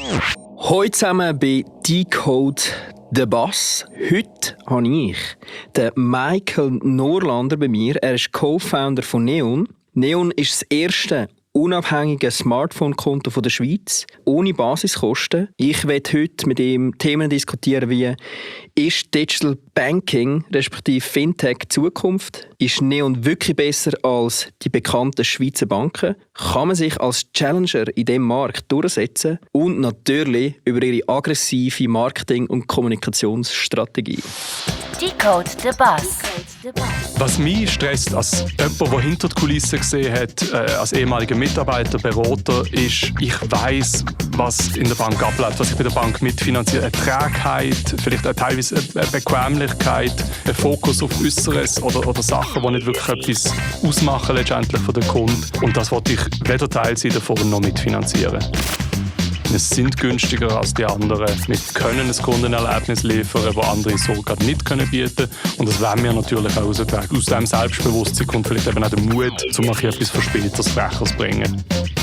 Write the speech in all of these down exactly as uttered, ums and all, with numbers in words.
Hallo zusammen bei Decode The Boss. Heute habe ich den Michael Norlander bei mir. Er ist Co-Founder von Neon. Neon ist das erste unabhängige Smartphone-Konto der Schweiz, ohne Basiskosten. Ich werde heute mit ihm Themen diskutieren wie: ist Digital Banking respektive Fintech Zukunft? Ist Neon wirklich besser als die bekannten Schweizer Banken? Kann man sich als Challenger in diesem Markt durchsetzen? Und natürlich über ihre aggressive Marketing- und Kommunikationsstrategie. Decode The Boss. Was mich stresst, als jemand, der hinter die Kulissen gesehen hat, äh, als ehemaliger Mitarbeiter, Berater, ist, ich weiss, was in der Bank abläuft, was ich bei der Bank mitfinanziere. Eine Trägheit, vielleicht auch teilweise eine Bequemlichkeit, ein Fokus auf Äußeres oder, oder Sachen, die nicht wirklich etwas ausmachen letztendlich für den Kunden. Und das wollte ich weder Teil sein davon noch mitfinanzieren. Wir sind günstiger als die anderen. Wir können ein Kundenerlebnis liefern, das andere so gerade nicht bieten können. Und das wollen wir natürlich auch austragen. Aus diesem Selbstbewusstsein kommt vielleicht eben auch der Mut, um etwas für späteres Freches zu bringen.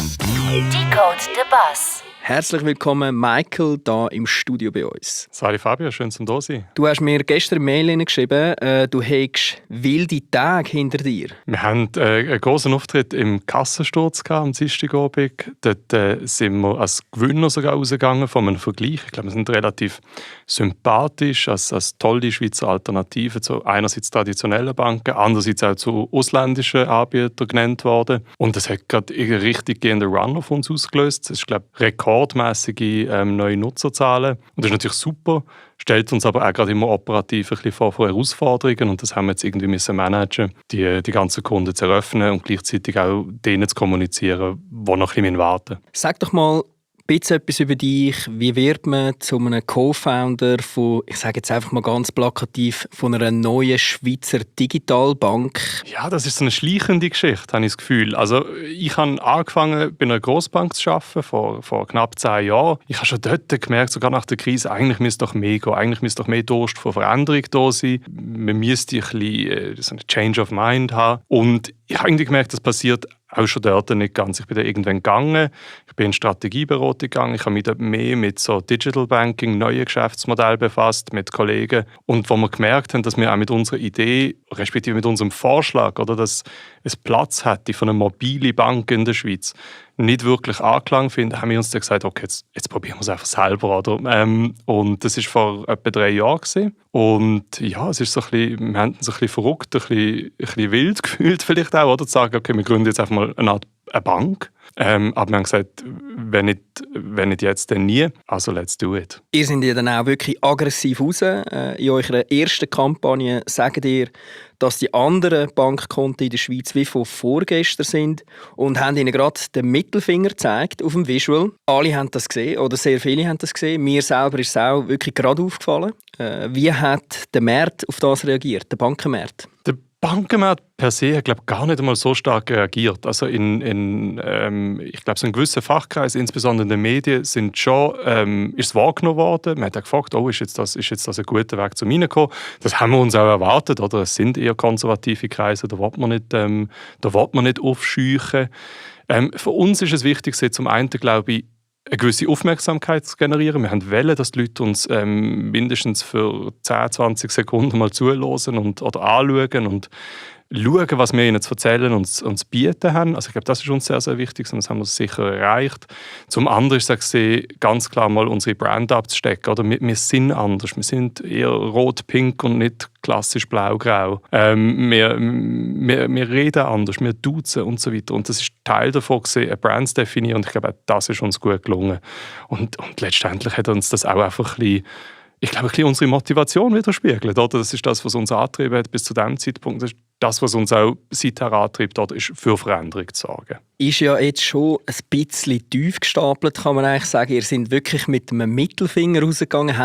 Decode The Boss. Herzlich willkommen, Michael, hier im Studio bei uns. Sali Fabio, schön, dass du da sein. Du hast mir gestern eine Mail geschrieben, äh, du hättest wilde Tage hinter dir. Wir hatten äh, einen grossen Auftritt im Kassensturz am Dienstagabend. Dort äh, sind wir als Gewinner sogar rausgegangen von einem Vergleich. Ich glaube, wir sind relativ sympathisch, als, als tolle Schweizer Alternative zu einerseits traditionellen Banken, andererseits auch zu ausländischen Anbietern genannt worden. Und das hat gerade einen richtig gehenden Run auf uns ausgelöst. Das ist, glaube ich, rekordmäßige ähm, neue Nutzerzahlen. Und das ist natürlich super, stellt uns aber auch gerade immer operativ ein bisschen vor, vor Herausforderungen. Und das haben wir jetzt irgendwie müssen managen, die, die ganzen Kunden zu eröffnen und gleichzeitig auch denen zu kommunizieren, die noch ein bisschen warten müssen. Sag doch mal ein bisschen etwas über dich. Wie wird man zu einem Co-Founder von, ich sage jetzt einfach mal ganz plakativ, von einer neuen Schweizer Digitalbank? Ja, das ist so eine schleichende Geschichte, habe ich das Gefühl. Also ich habe angefangen, bei einer Grossbank zu arbeiten, vor, vor knapp zehn Jahren. Ich habe schon dort gemerkt, sogar nach der Krise, eigentlich müsste doch mehr gehen, eigentlich müsste doch mehr Durst von Veränderung da sein. Man müsste ein bisschen so eine Change of Mind haben. Und ich habe irgendwie gemerkt, das passiert auch schon dort nicht ganz. Ich bin da irgendwann gegangen, ich bin in Strategieberatung gegangen, ich habe mich dort mehr mit so Digital Banking, neuen Geschäftsmodellen befasst, mit Kollegen. Und wo wir gemerkt haben, dass wir auch mit unserer Idee, respektive mit unserem Vorschlag, oder, dass es Platz hätte für eine mobile Bank in der Schweiz, nicht wirklich Anklang finden, haben wir uns dann gesagt, okay, jetzt, jetzt probieren wir es einfach selber. Oder? Ähm, und das war vor etwa drei Jahren gewesen. Und ja, es ist so ein bisschen, wir haben uns ein bisschen verrückt, ein bisschen, ein bisschen wild gefühlt vielleicht auch, oder? Zu sagen, okay, wir gründen jetzt einfach mal eine Art eine Bank. Ähm, aber wir haben gesagt, wenn nicht, wenn nicht jetzt, dann nie. Also let's do it. Ihr seid ja dann auch wirklich aggressiv raus. Äh, in eurer ersten Kampagne sagt ihr, dass die anderen Bankkonten in der Schweiz wie von vorgestern sind und haben ihnen gerade den Mittelfinger gezeigt auf dem Visual. Alle haben das gesehen oder sehr viele haben das gesehen. Mir selber ist es auch wirklich gerade aufgefallen. Äh, wie hat der Markt auf das reagiert, der Bankenmarkt? Der Bankenmarkt per se hat, glaube ich, gar nicht einmal so stark reagiert. Also in, in ähm, ich glaube, so in gewissen Fachkreisen, insbesondere in den Medien, sind schon, ähm, ist es wahrgenommen worden. Man hat auch gefragt, oh, ist jetzt das, ist jetzt das ein guter Weg zum Reinkommen? Das haben wir uns auch erwartet. Oder? Es sind eher konservative Kreise, da will man nicht, ähm, da will man nicht aufscheuchen. Ähm, für uns ist es wichtig, zum einen, glaube ich, eine gewisse Aufmerksamkeit zu generieren. Wir wollen, dass die Leute uns ähm, mindestens für zehn, zwanzig Sekunden mal zuhören und, oder anschauen und schauen, was wir ihnen zu erzählen und zu bieten haben. Also ich glaube, das ist uns sehr, sehr wichtig und das haben wir sicher erreicht. Zum anderen ist es ganz klar mal unsere Brand abzustecken. Oder wir, wir sind anders. Wir sind eher rot-pink und nicht klassisch blau-grau. Ähm, wir, wir, wir reden anders, wir duzen und so weiter. Und das ist Teil davon, eine Brand zu definieren. Und ich glaube, auch das ist uns gut gelungen. Und, und letztendlich hat uns das auch einfach ein bisschen, ich glaube, ein bisschen unsere Motivation widerspiegelt. Oder? Das ist das, was uns angetrieben hat bis zu diesem Zeitpunkt. Das ist das, was uns auch seither antreibt, oder, ist für Veränderung zu sorgen. Ist ja jetzt schon ein bisschen tief gestapelt, kann man eigentlich sagen. Ihr seid wirklich mit einem Mittelfinger rausgegangen, habt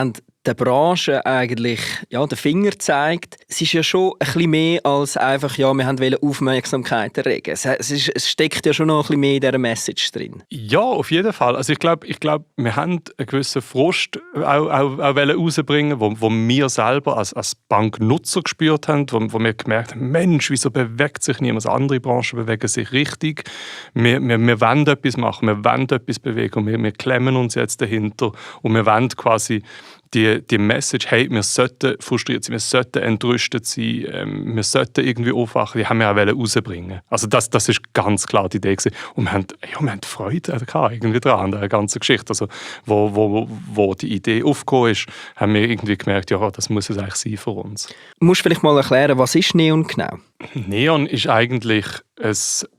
der Branche eigentlich ja, den Finger zeigt. Es ist ja schon ein bisschen mehr als einfach, ja, wir wollten Aufmerksamkeit erregen. Es, es, ist, es steckt ja schon noch ein bisschen mehr in dieser Message drin. Ja, auf jeden Fall. Also ich glaube, ich glaub, wir haben einen gewissen Frust auch, auch, auch rausbringen, wo, wo wir selber als, als Banknutzer gespürt haben, wo, wo wir gemerkt haben, Mensch, wieso bewegt sich niemand? Andere Branchen bewegen sich richtig. Wir, wir, wir wollen etwas machen, wir wollen etwas bewegen und wir, wir klemmen uns jetzt dahinter und wir wollen quasi die, die Message, hey, wir sollten frustriert sein, wir sollten entrüstet sein, ähm, wir sollten irgendwie aufwachen, die haben wir auch rausbringen. Also das, das ist ganz klar die Idee gewesen. Und wir haben, ja, wir haben Freude gehabt, irgendwie dran, an der ganzen Geschichte. Also wo, wo, wo die Idee aufgekommen ist, haben wir irgendwie gemerkt, ja, das muss es eigentlich sein für uns. Du musst vielleicht mal erklären, was ist Neon genau? Neon ist eigentlich ein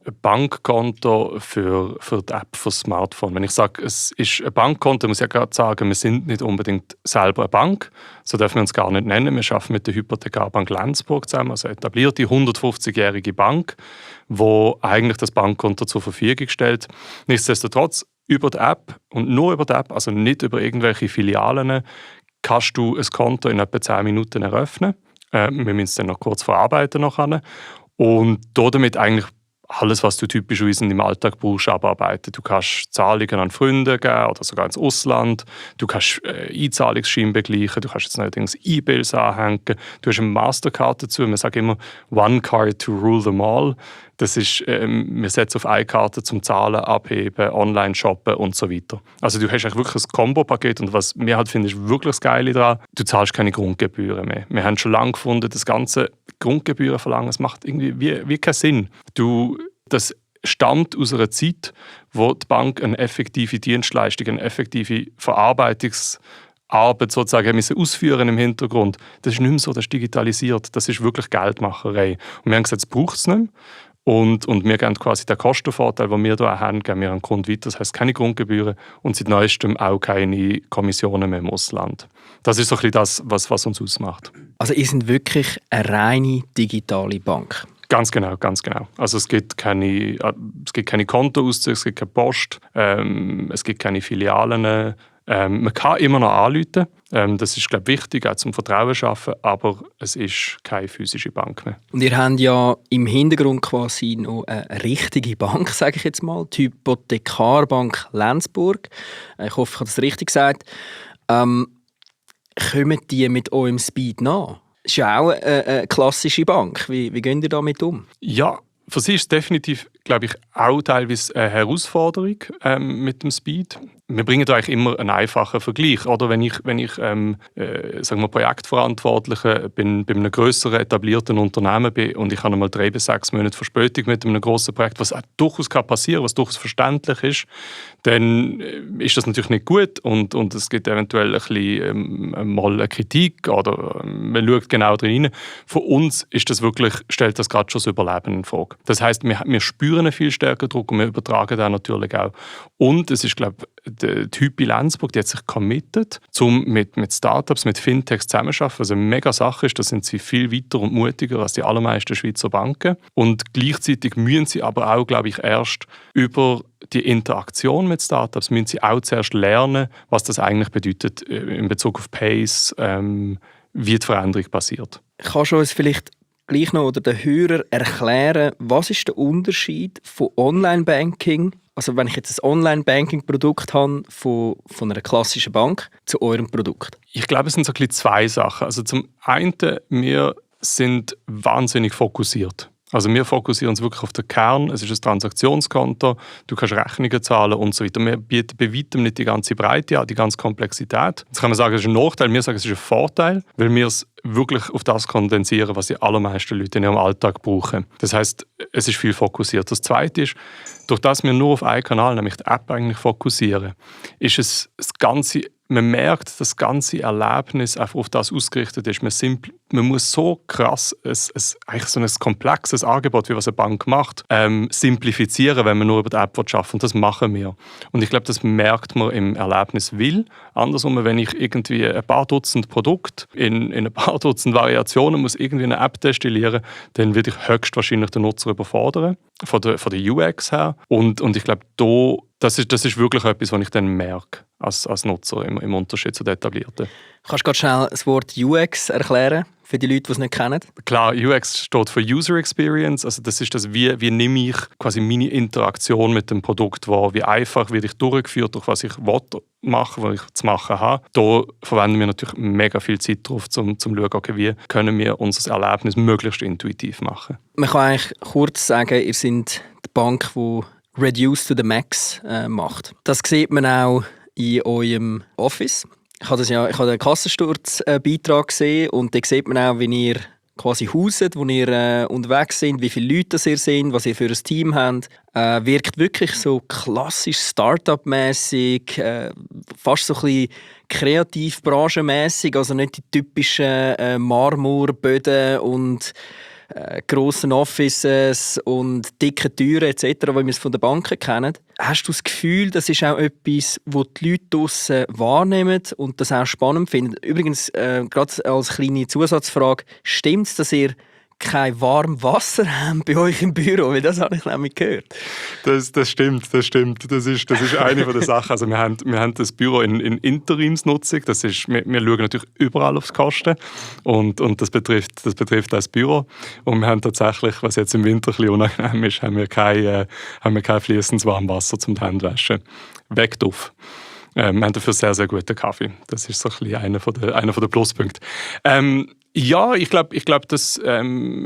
Bankkonto für, für die App für das Smartphone. Wenn ich sage, es ist ein Bankkonto, muss ich ja gerade sagen, wir sind nicht unbedingt selber eine Bank. So dürfen wir uns gar nicht nennen. Wir arbeiten mit der Hypothekarbank Lenzburg zusammen, also eine etablierte hundertfünfzigjährige Bank, die eigentlich das Bankkonto zur Verfügung stellt. Nichtsdestotrotz, über die App und nur über die App, also nicht über irgendwelche Filialen, kannst du ein Konto in etwa zehn Minuten eröffnen. Äh, wir müssen es dann noch kurz verarbeiten. Nachher. Und damit eigentlich alles, was du typischerweise im Alltag brauchst, abarbeiten. Du kannst Zahlungen an Freunde geben oder sogar ins Ausland. Du kannst äh, Einzahlungsschein begleichen. Du kannst jetzt neuerdings E-Bills anhängen. Du hast eine Mastercard dazu. Wir sagen immer «One card to rule them all». Das ist, ähm, wir setzen auf eine Karte zum Zahlen, Abheben, Online shoppen und so weiter. Also du hast eigentlich wirklich ein Kombo-Paket und was mir halt finde, ist wirklich das Geile daran, du zahlst keine Grundgebühren mehr. Wir haben schon lange gefunden, das ganze Grundgebühren verlangen, das macht irgendwie wie, wie keinen Sinn. Du, das stammt aus einer Zeit, wo die Bank eine effektive Dienstleistung, eine effektive Verarbeitungs- Arbeit sozusagen müssen ausführen im Hintergrund. Das ist nicht mehr so, das ist digitalisiert. Das ist wirklich Geldmacherei. Und wir haben gesagt, das braucht es nicht mehr. Und, und wir geben quasi den Kostenvorteil, den wir hier haben, geben wir an den Kunden weiter. Das heisst, keine Grundgebühren und seit neuestem auch keine Kommissionen mehr im Ausland. Das ist so ein bisschen das, was, was uns ausmacht. Also ihr seid wirklich eine reine digitale Bank? Ganz genau, ganz genau. Also es gibt keine, es gibt keine Kontoauszüge, es gibt keine Post, ähm, es gibt keine Filialen. Ähm, man kann immer noch anrufen. Ähm, das ist, glaube ich, wichtig, auch zum Vertrauen schaffen, aber es ist keine physische Bank mehr. Und ihr habt ja im Hintergrund quasi noch eine richtige Bank, sage ich jetzt mal, die Hypothekarbank Lenzburg. Ich hoffe, ich habe das richtig gesagt. Ähm, kommen die mit eurem Speed nach? Das ist ja auch eine, eine klassische Bank. Wie, wie geht ihr damit um? Ja, für sie ist es definitiv, glaube ich, auch teilweise eine Herausforderung ähm, mit dem Speed. Wir bringen da eigentlich immer einen einfachen Vergleich. Oder wenn ich, wenn ich ähm, äh, sagen wir, Projektverantwortlicher bin, bei einem grösseren, etablierten Unternehmen bin und ich habe einmal drei bis sechs Monate Verspätung mit einem grossen Projekt, was auch durchaus kann passieren, was durchaus verständlich ist, dann ist das natürlich nicht gut und, und es gibt eventuell ein bisschen ähm, mal eine Kritik oder ähm, man schaut genau drin rein. Für uns ist das wirklich, stellt das gerade schon das Überleben in Frage. Das heisst, wir, wir spüren einen viel stärkeren Druck und wir übertragen den natürlich auch. Und es ist, glaube ich, die Hypi Lenzburg, die hat sich committed, um mit, mit Startups, mit Fintechs zusammenzuarbeiten. Was eine mega Sache ist, da sind sie viel weiter und mutiger als die allermeisten Schweizer Banken. Und gleichzeitig müssen sie aber auch, glaube ich, erst über die Interaktion mit Startups, müssen sie auch zuerst lernen, was das eigentlich bedeutet in Bezug auf Pace, ähm, wie die Veränderung passiert. Kannst du uns vielleicht gleich noch oder den Hörern erklären, was ist der Unterschied von Online-Banking, also wenn ich jetzt ein Online-Banking-Produkt habe von, von einer klassischen Bank, zu eurem Produkt? Ich glaube, es sind so ein bisschen zwei Sachen. Also zum einen, wir sind wahnsinnig fokussiert. Also wir fokussieren uns wirklich auf den Kern. Es ist ein Transaktionskonto, du kannst Rechnungen zahlen und so weiter. Wir bieten bei weitem nicht die ganze Breite an, die ganze Komplexität. Jetzt kann man sagen, es ist ein Nachteil, wir sagen, es ist ein Vorteil, weil wir es wirklich auf das kondensieren, was die allermeisten Leute in ihrem Alltag brauchen. Das heisst, es ist viel fokussiert. Das Zweite ist, durch das wir nur auf einen Kanal, nämlich die App, eigentlich fokussieren, ist es das ganze, man merkt, das ganze Erlebnis einfach auf das ausgerichtet ist. Man, simpl, man muss so krass, ein, ein, eigentlich so ein komplexes Angebot, wie was eine Bank macht, ähm, simplifizieren, wenn man nur über die App arbeiten will. Und das machen wir. Und ich glaube, das merkt man im Erlebnis will. Andersrum, wenn ich irgendwie ein paar Dutzend Produkte in, in ein paar Dutzend Variationen muss irgendwie eine App destillieren, dann würde ich höchstwahrscheinlich den Nutzer überfordern, von der, von der U X her. Und, und ich glaube, da das ist, das ist wirklich etwas, was ich dann merke als, als Nutzer im, im Unterschied zu den Etablierten. Kannst du gerade schnell das Wort U X erklären für die Leute, die es nicht kennen? Klar, U X steht für User Experience. Also das ist das, wie, wie nehme ich quasi meine Interaktion mit dem Produkt wahr, wie einfach werde ich durchgeführt, durch was ich will machen, was ich zu machen habe. Da verwenden wir natürlich mega viel Zeit drauf, um zu schauen, okay, wie können wir unser Erlebnis möglichst intuitiv machen. Man kann eigentlich kurz sagen, ihr seid die Bank, die Reduce to the Max äh, macht. Das sieht man auch in eurem Office. Ich habe, das ja, ich habe den Kassensturz-Beitrag gesehen und da sieht man auch, wie ihr quasi hauset, wo ihr äh, unterwegs seid, wie viele Leute das ihr seid, was ihr für ein Team habt. Äh, wirkt wirklich so klassisch Start-up-mässig, äh, fast so ein bisschen kreativ branchenmässig, also nicht die typischen äh, Marmorböden und äh, grossen Offices und dicke Türen et cetera, wie wir es von den Banken kennen. Hast du das Gefühl, das ist auch etwas, das die Leute draussen wahrnehmen und das auch spannend finden? Übrigens, äh, gerade als kleine Zusatzfrage, stimmt es, dass ihr kein warmes Wasser haben bei euch im Büro? Weil das habe ich nämlich gehört. Das, das stimmt, das stimmt. Das ist, das ist eine der Sachen. Also wir haben, wir haben das Büro in, in Interimsnutzung. Das ist, wir, wir schauen natürlich überall aufs Kosten und, und das, betrifft, das betrifft das Büro. Und wir haben tatsächlich, was jetzt im Winter ein bisschen unangenehm ist, haben wir kein, äh, haben wir kein fließendes warmes Wasser zum Händewaschen. Weg drauf. Ähm, wir haben dafür sehr, sehr guten Kaffee. Das ist so ein bisschen einer von der, einer von der Pluspunkte. Ähm, ja, ich glaube, ich glaub, das, ähm,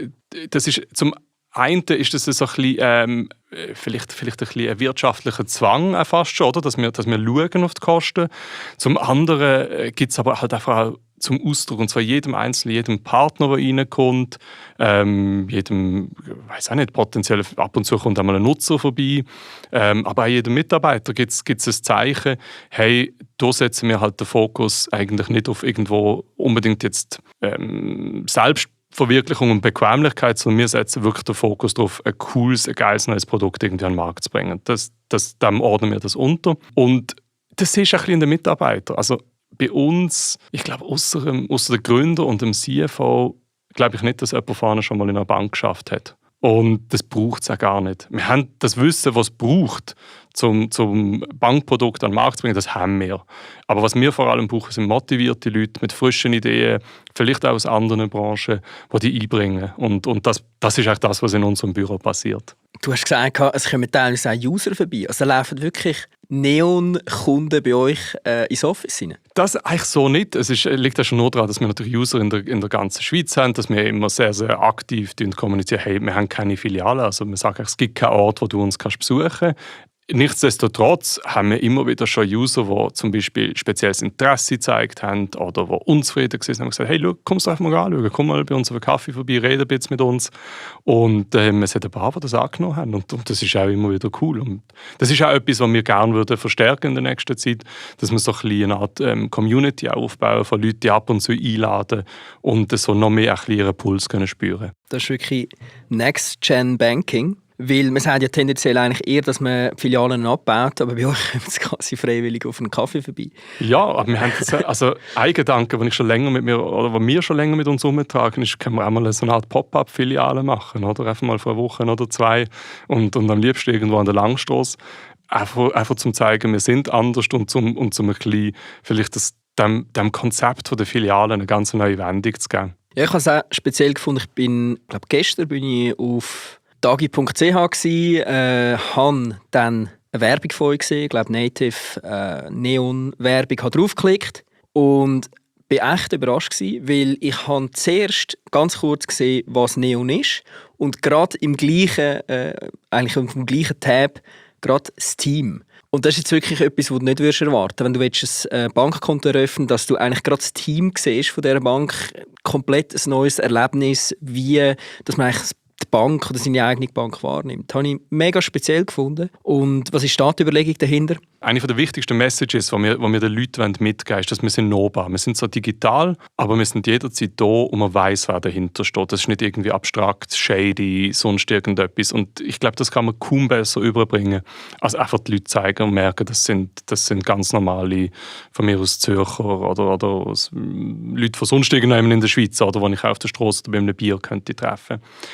das ist zum einen ist das so ein bisschen, ähm, vielleicht, vielleicht ein bisschen ein wirtschaftlicher Zwang auch fast schon, oder? Dass wir, dass wir schauen auf die Kosten. Zum anderen gibt es aber halt einfach auch zum Ausdruck, und zwar jedem Einzelnen, jedem Partner, der reinkommt, ähm, jedem, ich weiß auch nicht, potenziell ab und zu kommt einmal ein Nutzer vorbei, ähm, aber auch jedem Mitarbeiter gibt es ein Zeichen, hey, da setzen wir halt den Fokus eigentlich nicht auf irgendwo unbedingt jetzt ähm, Selbstverwirklichung und Bequemlichkeit, sondern wir setzen wirklich den Fokus darauf, ein cooles, ein geiles neues Produkt irgendwie an den Markt zu bringen. Das, das, dem ordnen wir das unter. Und das ist ein bisschen in den Mitarbeitern. Also bei uns, ich glaube, außer den Gründer und dem C F O, glaube ich nicht, dass jemand vorne schon mal in einer Bank geschafft hat. Und das braucht es auch gar nicht. Wir haben das Wissen, was es braucht, zum, zum Bankprodukt an den Markt zu bringen, das haben wir. Aber was wir vor allem brauchen, sind motivierte Leute mit frischen Ideen, vielleicht auch aus anderen Branchen, die die einbringen. Und, und das, das ist eigentlich das, was in unserem Büro passiert. Du hast gesagt, es kommen teilweise auch User vorbei. Also laufen wirklich Neon-Kunden bei euch äh, ins Office rein? Das eigentlich so nicht. Es ist, liegt ja schon nur daran, dass wir natürlich User in der, in der ganzen Schweiz haben, dass wir immer sehr, sehr aktiv kommunizieren. Hey, wir haben keine Filiale, also wir sagen, es gibt keinen Ort, wo du uns kannst besuchen kannst. Nichtsdestotrotz haben wir immer wieder schon User, die zum Beispiel spezielles Interesse gezeigt haben oder die unzufrieden waren und haben gesagt, hey, schau, komm es einfach mal anschauen, komm mal bei uns auf einen Kaffee vorbei, rede ein bisschen mit uns. Und ähm, es hat ein paar, die das angenommen haben und, und das ist auch immer wieder cool. Und das ist auch etwas, was wir gerne würden verstärken in der nächsten Zeit, dass wir so ein bisschen eine Art ähm, Community aufbauen, von Leuten, die ab und zu einladen und so noch mehr ein bisschen ihren Puls können spüren. Das ist wirklich Next-Gen-Banking. Weil man sagt ja tendenziell eigentlich eher, dass man Filialen abbaut, aber bei euch kommt es quasi freiwillig auf einen Kaffee vorbei. Ja, aber wir haben das, also ein Gedanke, den ich schon länger mit mir, oder was wir schon länger mit uns umtragen, ist, können wir auch mal so eine Art Pop-up-Filiale machen, oder? Einfach mal vor einer Woche oder zwei und, und am liebsten irgendwo an der Langstrasse. Einfach, einfach zum zeigen, wir sind anders und zum, und zum ein bisschen vielleicht das, dem, dem Konzept der Filiale eine ganz neue Wendung zu geben. Ja, ich habe es auch speziell gefunden. Ich bin, glaube gestern bin ich auf dagi punkt c h gsi, äh, habe dann eine Werbung von euch gesehen, ich glaube Native äh, Neon-Werbung, habe draufgeklickt und war echt überrascht gewesen, weil ich habe zuerst ganz kurz gesehen, was Neon ist und gerade im gleichen, äh, eigentlich auf dem gleichen Tab, gerade das Team. Und das ist jetzt wirklich etwas, was du nicht erwarten würdest. Wenn du ein äh, Bankkonto eröffnen willst, dass du eigentlich gerade das Team siehst von dieser Bank, komplett ein neues Erlebnis, wie dass man eigentlich die Bank oder seine eigene Bank wahrnimmt. Das habe ich mega speziell gefunden. Und was ist da die Überlegung dahinter? Eine der wichtigsten Messages, die wir, die wir den Leuten mitgeben wollen, ist, dass wir sind nahbar. Wir sind so digital, aber wir sind jederzeit da und man weiss, wer dahinter steht. Das ist nicht irgendwie abstrakt, shady, sonst irgendetwas. Und ich glaube, das kann man kaum besser überbringen, als einfach die Leute zeigen und merken, das sind, das sind ganz normale, von mir aus Zürcher oder, oder aus, Leute von sonst irgendjemandem in der Schweiz, oder die ich auf der Straße oder bei einem Bier könnte treffen. Ähm,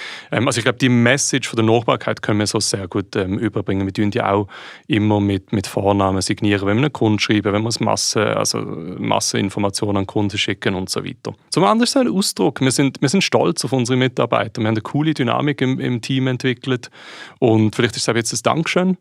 Ähm, also ich glaube, die Message von der Nachbarkeit können wir so sehr gut ähm, überbringen. Wir tun die auch immer mit, mit Vornamen signieren, wenn wir einen Kunden schreiben, wenn wir Masse, also Masseninformationen an Kunden schicken und so weiter. Zum anderen ist es ein Ausdruck. Wir sind, wir sind stolz auf unsere Mitarbeiter. Wir haben eine coole Dynamik im, im Team entwickelt und vielleicht ist es auch jetzt ein Dankeschön.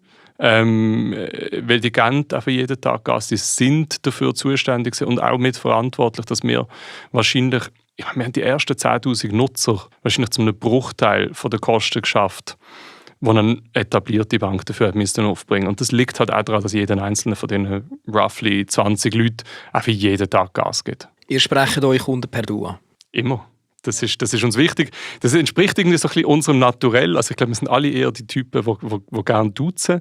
Ähm, weil die geben einfach jeden Tag Gas, die sind dafür zuständig und auch mitverantwortlich, dass wir wahrscheinlich, ja, wir haben die ersten zehntausend Nutzer wahrscheinlich zu einem Bruchteil von der Kosten geschafft, die eine etablierte Bank dafür hat müssen aufbringen. Und das liegt halt auch daran, dass jeder einzelne von diesen roughly zwanzig Leuten einfach jeden Tag Gas gibt. Ihr sprecht eure Kunden per Du an? Immer. Das ist, das ist uns wichtig. Das entspricht irgendwie so ein bisschen unserem Naturell. Also ich glaube, wir sind alle eher die Typen, die gerne duzen.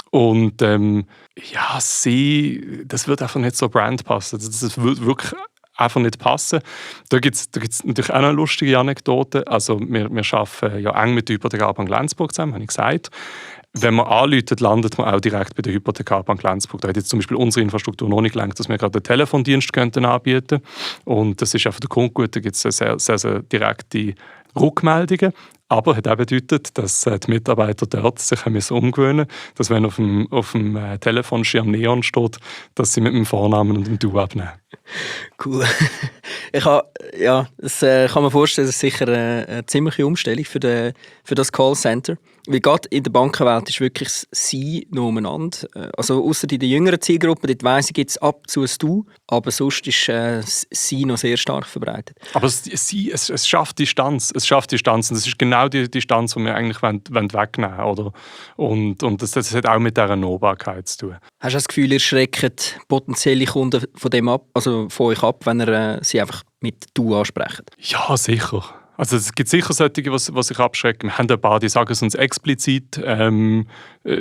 Und ähm, ja, sie, das wird einfach nicht so Brand passen. Das, das wird wirklich einfach nicht passen. Da gibt es da gibt's natürlich auch eine lustige Anekdote. Also wir, wir arbeiten ja eng mit der Hypothekarbank Lenzburg zusammen, habe ich gesagt. Wenn man anruft, landet man auch direkt bei der Hypothekarbank Lenzburg. Da hat jetzt zum Beispiel unsere Infrastruktur noch nicht gelangt, dass wir gerade einen Telefondienst könnten anbieten. Und das ist einfach der Grund gut, da gibt es sehr, sehr, sehr direkte Rückmeldungen. Aber hat auch bedeutet, dass die Mitarbeiter dort sich umgewöhnen müssen, dass wenn auf dem, auf dem Telefonschirm Neon steht, dass sie mit dem Vornamen und dem Du abnehmen. Cool. Ich habe, ja, das äh, kann man vorstellen, das ist sicher eine, eine ziemliche Umstellung für, den, für das Callcenter. Weil gerade in der Bankenwelt ist wirklich das Sie noch umeinander. Also ausser in der jüngeren Zielgruppe, dort weiss ich, gibt es ab und zu ein Du, aber sonst ist äh, das Sie noch sehr stark verbreitet. Aber es, Sie, es, es schafft Distanz. Es schafft Distanz. Und das ist genau die Distanz, die wir eigentlich wollen, wollen wegnehmen wollen. Und, und das, das hat auch mit dieser Nahbarkeit zu tun. Hast du das Gefühl, ihr schreckt potenzielle Kunden von dem ab, also von euch ab, wenn ihr äh, sie einfach mit Du ansprecht? Ja, sicher. Also es gibt sicher solche, die sich abschrecken. Wir haben ein paar, die sagen es uns explizit, ähm,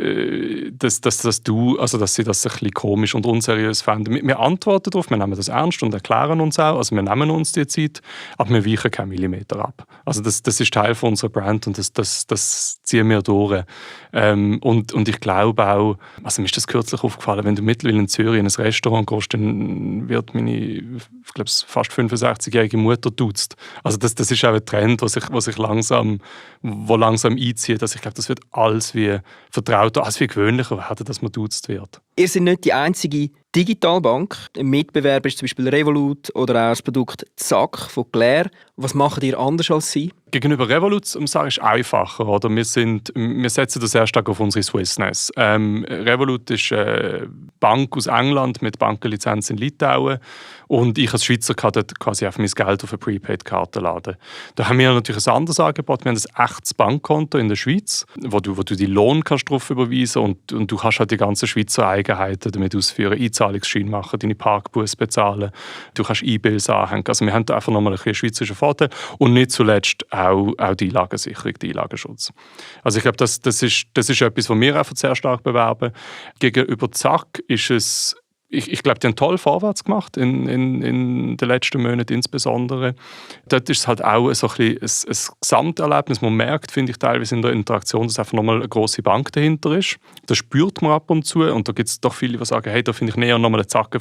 äh, dass, dass, dass, du, also dass sie das ein bisschen komisch und unseriös fanden. Wir, wir antworten darauf, wir nehmen das ernst und erklären uns auch. Also wir nehmen uns die Zeit, aber wir weichen keinen Millimeter ab. Also das, das ist Teil von unserer Brand und das, das, das ziehen wir durch. Ähm, und, und ich glaube auch, also mir ist das kürzlich aufgefallen, wenn du mittlerweile in Zürich in ein Restaurant gehst, dann wird meine, ich glaube, fast fünfundsechzigjährige Mutter duzt. Also das, das ist auch ein Trend, was sich, was sich langsam, wo langsam einzieht. Also ich glaube, das wird alles wie vertrauter, alles wie gewöhnlicher werden, dass man duzt wird. Ihr seid nicht die einzige Digitalbank. Ein Mitbewerber ist zum Beispiel Revolut oder auch das Produkt Zack von Claire. Was macht ihr anders als sie? Gegenüber Revolut um sagen, ist einfacher. Oder? Wir, sind, wir setzen das sehr stark auf unsere Swissness. Ähm, Revolut ist eine Bank aus England mit Bankenlizenz in Litauen. Und ich als Schweizer kann dort quasi auf mein Geld auf eine Prepaid-Karte laden. Da haben wir natürlich ein anderes Angebot. Wir haben ein echtes Bankkonto in der Schweiz, wo du, wo du die Lohn kannst drauf überweisen und, und du kannst halt die ganzen Schweizer Eigenheiten damit ausführen. Einzahlungsschein machen, deine Parkbus bezahlen. Du kannst E-Bills anhängen. Also wir haben da einfach nochmal einen schweizerischen Vorteil. Und nicht zuletzt auch, auch die Einlagensicherung, die Einlagenschutz. Also ich glaube, das, das, ist, das ist etwas, was wir einfach sehr stark bewerben. Gegenüber Zack ist es, ich, ich glaube, die haben toll vorwärts gemacht, in, in, in den letzten Monaten insbesondere. Dort ist es halt auch so ein, bisschen ein, ein Gesamterlebnis. Man merkt, finde ich, teilweise in der Interaktion, dass einfach nochmal eine grosse Bank dahinter ist. Das spürt man ab und zu. Und da gibt es doch viele, die sagen, hey, da finde ich näher nochmal einen Zacken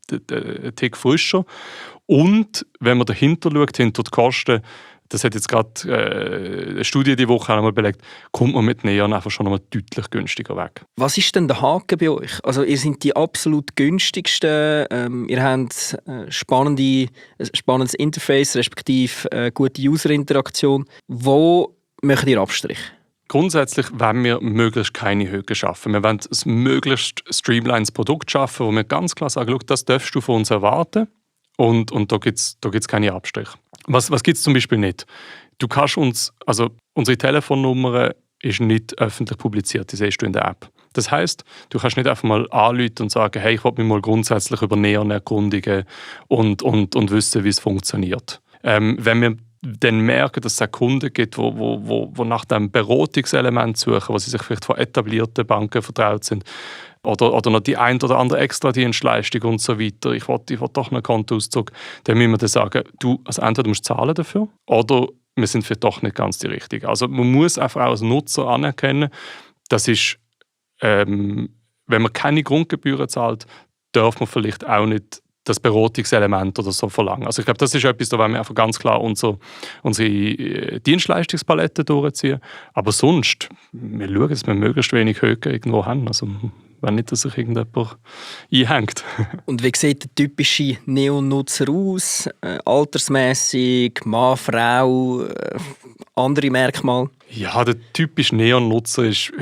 einen Tick frischer. Und wenn man dahinter schaut, hinter die Kosten, das hat jetzt gerade äh, eine Studie diese Woche einmal belegt, kommt man mit Neon einfach schon einmal deutlich günstiger weg. Was ist denn der Haken bei euch? Also ihr seid die absolut günstigsten, ähm, ihr habt äh, spannende, ein spannendes Interface, respektive äh, gute Userinteraktion. Wo macht ihr Abstrich? Grundsätzlich wollen wir möglichst keine Hürden schaffen. Wir wollen ein möglichst streamlines Produkt schaffen, wo wir ganz klar sagen, das darfst du von uns erwarten. Und, und da gibt es da gibt's keine Abstriche. Was, was gibt es zum Beispiel nicht? Du kannst uns, also unsere Telefonnummer ist nicht öffentlich publiziert, die siehst du in der App. Das heisst, du kannst nicht einfach mal anrufen und sagen, hey, ich will mich mal grundsätzlich über Neon erkundigen und, und, und wissen, wie es funktioniert. Ähm, wenn wir dann merken, dass es Kunden gibt, die wo, wo, wo, wo nach dem Beratungselement suchen, wo sie sich vielleicht von etablierten Banken vertraut sind, oder, oder noch die ein oder andere Extradienstleistung und so weiter, ich will, ich will doch einen Kontoauszug, dann müssen wir dann sagen, du, also entweder musst du zahlen dafür, oder wir sind vielleicht doch nicht ganz die Richtigen. Also man muss einfach auch als Nutzer anerkennen, das ist, ähm, wenn man keine Grundgebühren zahlt, darf man vielleicht auch nicht das Beratungselement oder so verlangen. Also ich glaube, das ist etwas, da wollen wir einfach ganz klar unser, unsere Dienstleistungspalette durchziehen. Aber sonst, wir schauen, dass wir möglichst wenig Höhe irgendwo haben. Also wenn nicht, dass sich irgendjemand einhängt. Und wie sieht der typische Neon-Nutzer aus? Äh, altersmässig, Mann, Frau, äh, andere Merkmale? Ja, der typische Neon-Nutzer ist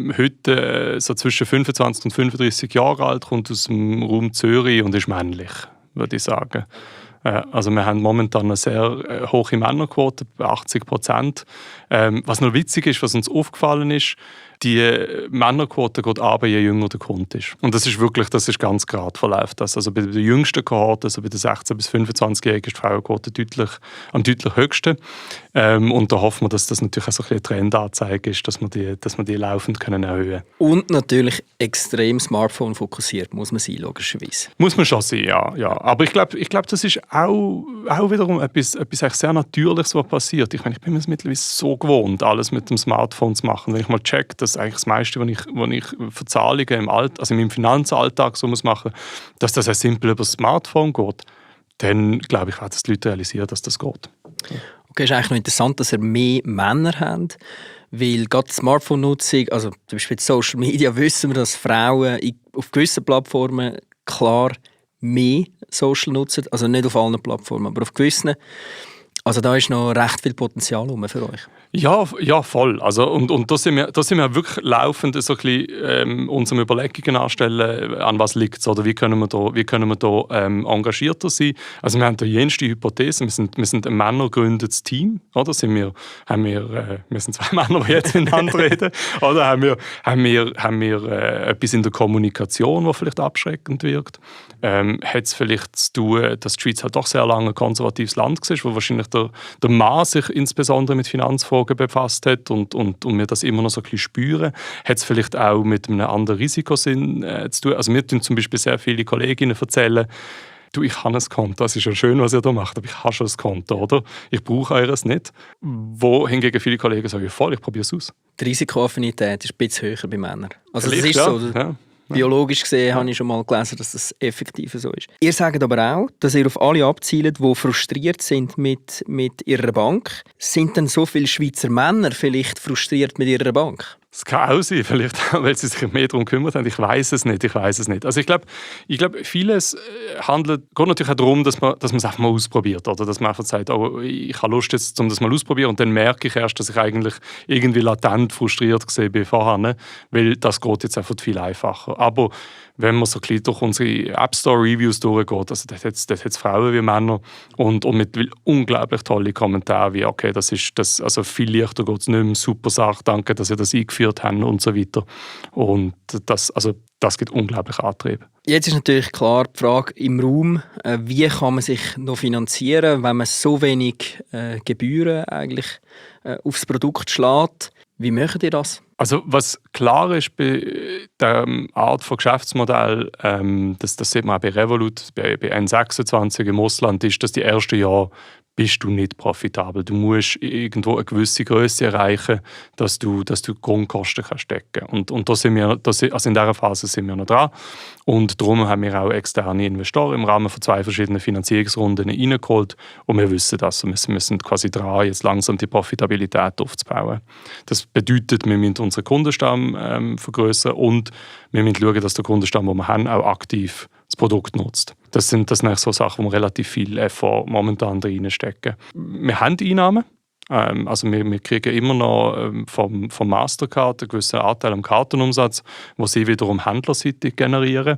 heute so zwischen fünfundzwanzig und fünfunddreißig Jahre alt, kommt aus dem Raum Zürich und ist männlich, würde ich sagen. Also wir haben momentan eine sehr hohe Männerquote, bei achtzig Prozent. Was noch witzig ist, was uns aufgefallen ist, die Männerquote geht runter, je jünger der Kunde ist. Und das ist wirklich, das ist ganz gerade verläuft das. Also bei der jüngsten Kohorte, also bei den sechzehn- bis fünfundzwanzigjährigen, ist die Frauenquote deutlich, am deutlich höchsten. Ähm, und da hoffen wir, dass das natürlich auch so ein bisschen eine Trendanzeige ist, dass wir die, dass wir die laufend können erhöhen können. Und natürlich extrem Smartphone fokussiert, muss man sein, logischerweise. Muss man schon sein, ja. ja. Aber ich glaube, ich glaub, das ist auch, auch wiederum etwas, etwas sehr Natürliches, was passiert. Ich meine, ich bin mir das mittlerweile so gewohnt, alles mit dem Smartphone zu machen. Wenn ich mal check, dass eigentlich das meiste, was ich, was ich für Zahlungen im, Alt, also in meinem Finanzalltag so muss machen, dass das sehr simpel über das Smartphone geht, dann glaube ich auch, dass die Leute realisieren, dass das geht. Okay, es ist eigentlich noch interessant, dass ihr mehr Männer habt, weil gerade die Smartphone-Nutzung, also zum Beispiel Social Media, wissen wir, dass Frauen auf gewissen Plattformen klar mehr Social nutzen, also nicht auf allen Plattformen, aber auf gewissen. Also da ist noch recht viel Potenzial für euch. Ja, ja, voll. Also, und und da, sind wir, da sind wir wirklich laufend so ein bisschen, ähm, unsere Überlegungen anstellen, an was liegt es oder wie können wir da, wie können wir da ähm, engagierter sein. Also wir haben da jenste Hypothesen. Wir sind, wir sind ein männergegründetes Team. Oder? Sind wir, haben wir, äh, wir sind zwei Männer, die jetzt miteinander reden. Oder haben wir, haben wir, haben wir äh, etwas in der Kommunikation, was vielleicht abschreckend wirkt? Ähm, hat es vielleicht zu tun, dass die Schweiz halt doch sehr lange ein konservatives Land war, wo wahrscheinlich der, der Mann sich insbesondere mit Finanzfragen befasst hat und, und, und wir das immer noch so ein bisschen spüren. Hat es vielleicht auch mit einem anderen Risikosinn äh, zu tun? Also mir tun zum Beispiel sehr viele Kolleginnen erzählen, du, ich habe ein Konto, das ist ja schön, was ihr da macht, aber ich habe schon ein Konto, oder? Ich brauche eures nicht. Wo hingegen viele Kollegen sagen, voll, ich probiere es aus. Die Risikoaffinität ist ein bisschen höher bei Männern. Also das Vielleicht, ist ja. so. Ja. Biologisch gesehen ja. habe ich schon mal gelesen, dass das effektiv so ist. Ihr sagt aber auch, dass ihr auf alle abzielt, die frustriert sind mit, mit ihrer Bank. Sind denn so viele Schweizer Männer vielleicht frustriert mit ihrer Bank? Das kann auch sein, vielleicht auch, weil sie sich mehr darum gekümmert haben. Ich weiß es nicht, ich weiß es nicht. Also ich glaube, ich glaub, vieles handelt, geht natürlich auch darum, dass man, dass man es einfach mal ausprobiert. Oder dass man einfach sagt, oh, ich habe Lust jetzt, um das mal auszuprobieren. Und dann merke ich erst, dass ich eigentlich irgendwie latent frustriert war vorher. Ne? Weil das geht jetzt einfach viel einfacher. Aber wenn man so ein bisschen durch unsere App Store Reviews durchgeht, also dort hat es Frauen wie Männer und, und mit unglaublich tollen Kommentaren wie, okay, das ist, das, also viel leichter geht es nicht mehr, super Sache, danke, dass ihr das eingeführt habt und so weiter. Und das, also, das gibt unglaublich Antrieb. Jetzt ist natürlich klar die Frage im Raum, äh, wie kann man sich noch finanzieren, wenn man so wenig äh, Gebühren eigentlich äh, aufs Produkt schlägt. Wie macht ihr das? Also was klar ist bei der Art von Geschäftsmodell, ähm, das, das sieht man auch bei Revolut, bei, bei N sechsundzwanzig im Ausland, ist, dass die ersten Jahre bist du nicht profitabel. Du musst irgendwo eine gewisse Größe erreichen, dass du, dass du Grundkosten kannst decken. Und, und da sind wir, das, also in dieser Phase sind wir noch dran. Und darum haben wir auch externe Investoren im Rahmen von zwei verschiedenen Finanzierungsrunden reingeholt. Und wir wissen das. Wir sind, wir sind quasi dran, jetzt langsam die Profitabilität aufzubauen. Das bedeutet, wir müssen unseren Kundenstamm ähm, vergrößern und wir müssen schauen, dass der Kundenstamm, den wir haben, auch aktiv das Produkt nutzt. Das sind, das sind so Sachen, wo wir relativ viel Effort momentan reinstecken. Wir haben Einnahmen. Ähm, also wir, wir kriegen immer noch ähm, vom, vom Mastercard einen gewissen Anteil am Kartenumsatz, den sie wiederum händlerseitig generieren.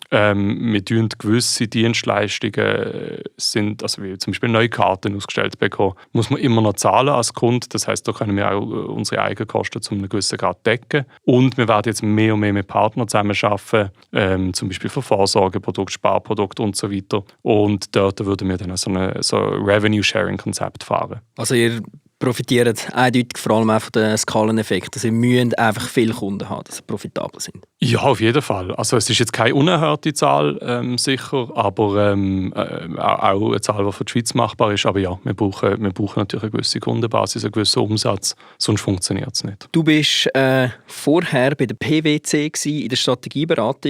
Ähm, wir tun gewisse Dienstleistungen, sind, also wie zum Beispiel neue Karten ausgestellt bekommen, muss man immer noch zahlen als Kunde. Das heisst, da können wir auch unsere Eigenkosten zu einem gewissen Grad decken. Und wir werden jetzt mehr und mehr mit Partnern zusammenarbeiten, ähm, zum Beispiel für Vorsorgeprodukte, Sparprodukte und so weiter. Und dort würden wir dann so ein so Revenue-Sharing-Konzept fahren. Also ihr profitiert eindeutig vor allem auch von den Skaleneffekten. Also ihr müsst einfach viele Kunden haben, dass sie profitabel sind. Ja, auf jeden Fall. Also es ist jetzt keine unerhörte Zahl, ähm, sicher, aber ähm, äh, auch eine Zahl, die für die Schweiz machbar ist. Aber ja, wir brauchen, wir brauchen natürlich eine gewisse Kundenbasis, einen gewissen Umsatz, sonst funktioniert es nicht. Du bist äh, vorher bei der P W C gewesen, in der Strategieberatung.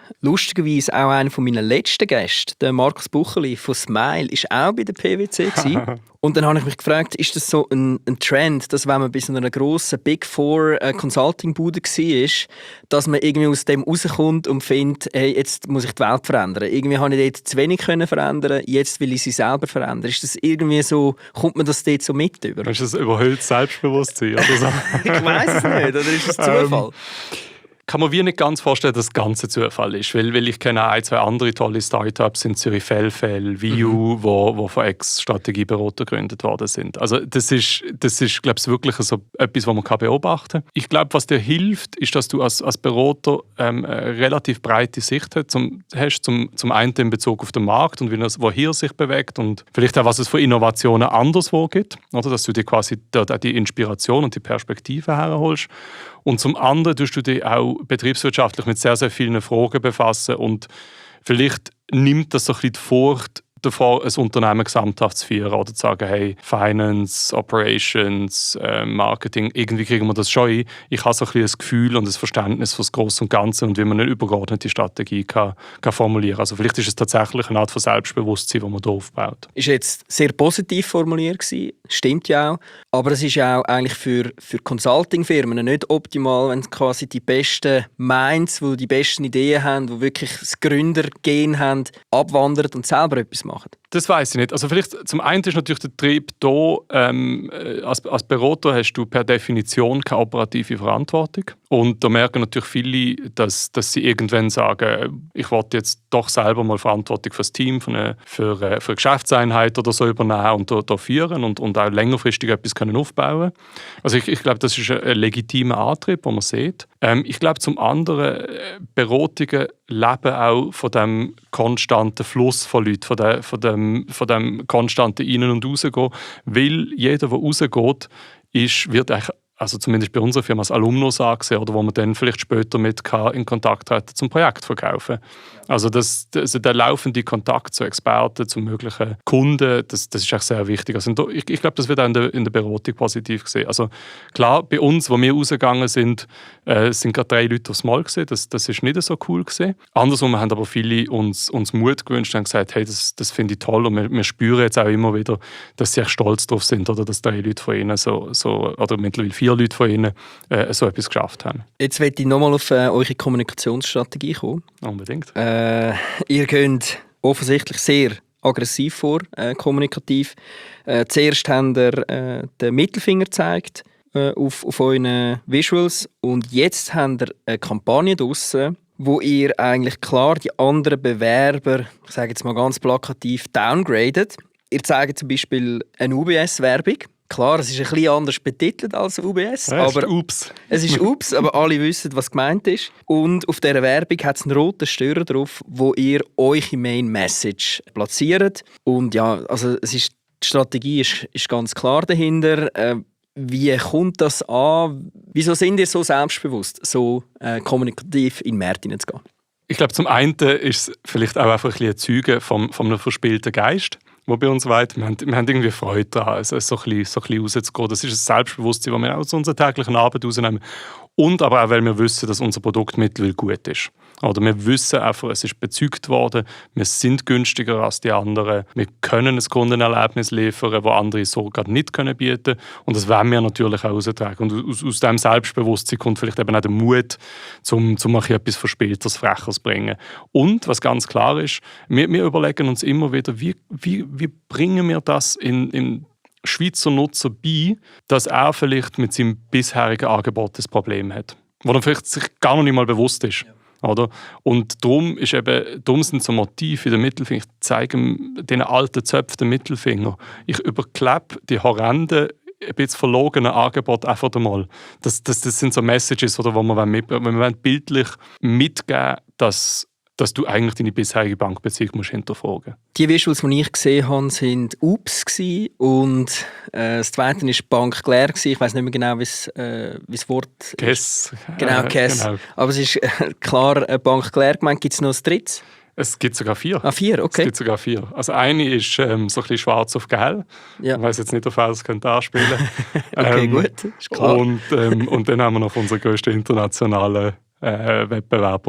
lustigerweise auch einer meiner letzten Gäste, der Markus Bucheli von Smile, war auch bei der P W C gewesen. Und dann habe ich mich gefragt, ist das so ein, ein Trend, dass wenn man bei so einer grossen Big Four äh, Consulting-Bude war, dass man irgendwie aus dem rauskommt und findet, hey, jetzt muss ich die Welt verändern. Irgendwie habe ich dort zu wenig können verändern, jetzt will ich sie selber verändern. Ist das irgendwie so, kommt man das dort so mit über? Ist das überhöhtes Selbstbewusstsein oder so? Ich weiss es nicht, oder ist es Zufall? Ähm, kann man wie nicht ganz vorstellen, dass das Ganze Zufall ist, weil, weil ich kenne ein, zwei andere tolle Startups in Zürich, Fellfell, Viu, mhm. wo, wo von Ex-Strategieberater gegründet worden sind. Also das ist, das ist glaube ich, wirklich so etwas, was man beobachten kann. Ich glaube, was dir hilft, ist, dass du als, als Berater ähm, eine relativ breite Sicht hast, zum, hast zum, zum einen in Bezug auf den Markt und wie es woher sich bewegt und vielleicht auch, was es für Innovationen anderswo gibt, oder? Dass du dir quasi dort auch die Inspiration und die Perspektive herholst. Und zum anderen tust du dich auch betriebswirtschaftlich mit sehr, sehr vielen Fragen befassen und vielleicht nimmt das so ein bisschen die Furcht davor, ein Unternehmen gesamthaft zu führen oder zu sagen, hey, Finance, Operations, äh, Marketing, irgendwie kriegen wir das schon hin. Ich habe so ein bisschen das Gefühl und das Verständnis für das Grosse und Ganze und wie man eine übergeordnete Strategie kann, kann formulieren kann. Also vielleicht ist es tatsächlich eine Art von Selbstbewusstsein, das man hier aufbaut. Ist jetzt sehr positiv formuliert gewesen, stimmt ja auch, aber es ist ja auch eigentlich für, für Consulting-Firmen nicht optimal, wenn quasi die besten Minds, die die besten Ideen haben, die wirklich das Gründergen haben, abwandern und selber etwas machen. Das weiss ich nicht. Also vielleicht zum einen ist natürlich der Trieb da, ähm, als, als Berater hast du per Definition keine operative Verantwortung. Und da merken natürlich viele, dass, dass sie irgendwann sagen, ich will jetzt doch selber mal Verantwortung für das Team, für eine, für, für eine Geschäftseinheit oder so übernehmen und da, da führen und, und auch längerfristig etwas können aufbauen. Also ich, ich glaube, das ist ein legitimer Antrieb, den man sieht. Ähm, ich glaube zum anderen, Beratungen leben auch von dem konstanten Fluss von Leuten, von, der, von, dem, von dem konstanten Rein- und Rausgehen. Weil jeder, der rausgeht, ist, wird eigentlich, also zumindest bei unserer Firma, als Alumnus angesehen, oder wo man dann vielleicht später mit in Kontakt treten zum Projekt verkaufen. Also, das, also der laufende Kontakt zu Experten, zu möglichen Kunden, das, das ist echt sehr wichtig. Also ich, ich glaube, das wird auch in der, in der Beratung positiv gesehen. Also klar, bei uns, wo wir rausgegangen sind, äh, sind gerade drei Leute aufs Mal gesehen. Das, das ist nicht so cool gesehen. Andersrum haben aber viele uns, uns Mut gewünscht und haben gesagt, hey, das, das finde ich toll. Und wir, wir spüren jetzt auch immer wieder, dass sie echt stolz drauf sind, oder dass drei Leute von ihnen so, so oder mittlerweile vier Leute von ihnen äh, so etwas geschafft haben. Jetzt möchte ich nochmal auf äh, eure Kommunikationsstrategie kommen. Unbedingt. Äh, ihr geht offensichtlich sehr aggressiv vor, äh, kommunikativ. Äh, zuerst habt ihr äh, den Mittelfinger gezeigt äh, auf, auf euren Visuals und jetzt habt ihr eine Kampagne draussen, wo ihr eigentlich klar die anderen Bewerber, ich sage jetzt mal ganz plakativ, downgradet. Ihr zeigt zum Beispiel eine U B S-Werbung. Klar, es ist ein bisschen anders betitelt als U B S. Ja, aber ist Ups. Es ist Ups, aber alle wissen, was gemeint ist. Und auf dieser Werbung hat es einen roten Störer drauf, wo ihr eure Main Message platziert. Und ja, also es ist, die Strategie ist, ist ganz klar dahinter. Äh, wie kommt das an? Wieso sind ihr so selbstbewusst, so äh, kommunikativ in den Markt hineinzugehen? Ich glaube, zum einen ist es vielleicht auch einfach ein bisschen ein Zeuge vom, von einem verspielten Geist, der bei uns weit. Wir haben, wir haben irgendwie Freude daran, also so ein bisschen, so ein bisschen rauszugehen. Das ist ein Selbstbewusstsein, das wir aus unserer täglichen Arbeit rausnehmen. Und aber auch, weil wir wissen, dass unser Produkt mittlerweile gut ist. Oder wir wissen einfach, es ist bezeugt worden, wir sind günstiger als die anderen, wir können ein Kundenerlebnis liefern, das andere so gerade nicht bieten können. Und das wollen wir natürlich auch austragen. Und aus, aus diesem Selbstbewusstsein kommt vielleicht eben auch der Mut, um, um etwas Verspieltes, Freches zu bringen. Und, was ganz klar ist, wir, wir überlegen uns immer wieder, wie, wie, wie bringen wir das in, in Schweizer Nutzer bei, dass er vielleicht mit seinem bisherigen Angebot das Problem hat, wo er vielleicht sich gar noch nicht mal bewusst ist. Ja. Oder? Und darum, ist eben, darum sind so Motive in der Mittelfinger. Ich zeige diesen alten Zöpfen den Mittelfinger. Ich überklebe die horrenden, ein bisschen verlogenen Angebote einfach einmal. Das, das, das sind so Messages, oder, wo wir, mit, wir wollen bildlich mitgeben, dass dass du eigentlich deine bisherige Bankbeziehung musst hinterfragen musst. Die Visuals, die ich gesehen habe, waren Ups und äh, das zweite war Bank Claire. Ich weiss nicht mehr genau, wie äh, das Wort Kess. Genau, äh, Kess. Genau. Aber es ist äh, klar äh, Bank Claire gemeint. Gibt es noch ein drittes? Es gibt sogar vier. Ah, vier, okay. Es gibt sogar vier. Also eine ist ähm, so ein bisschen schwarz auf gelb. Ja. Ich weiss jetzt nicht, auf was es könnte anspielen. Okay, ähm, gut, ist klar. Und, ähm, und dann haben wir noch unseren grössten internationalen äh, Wettbewerber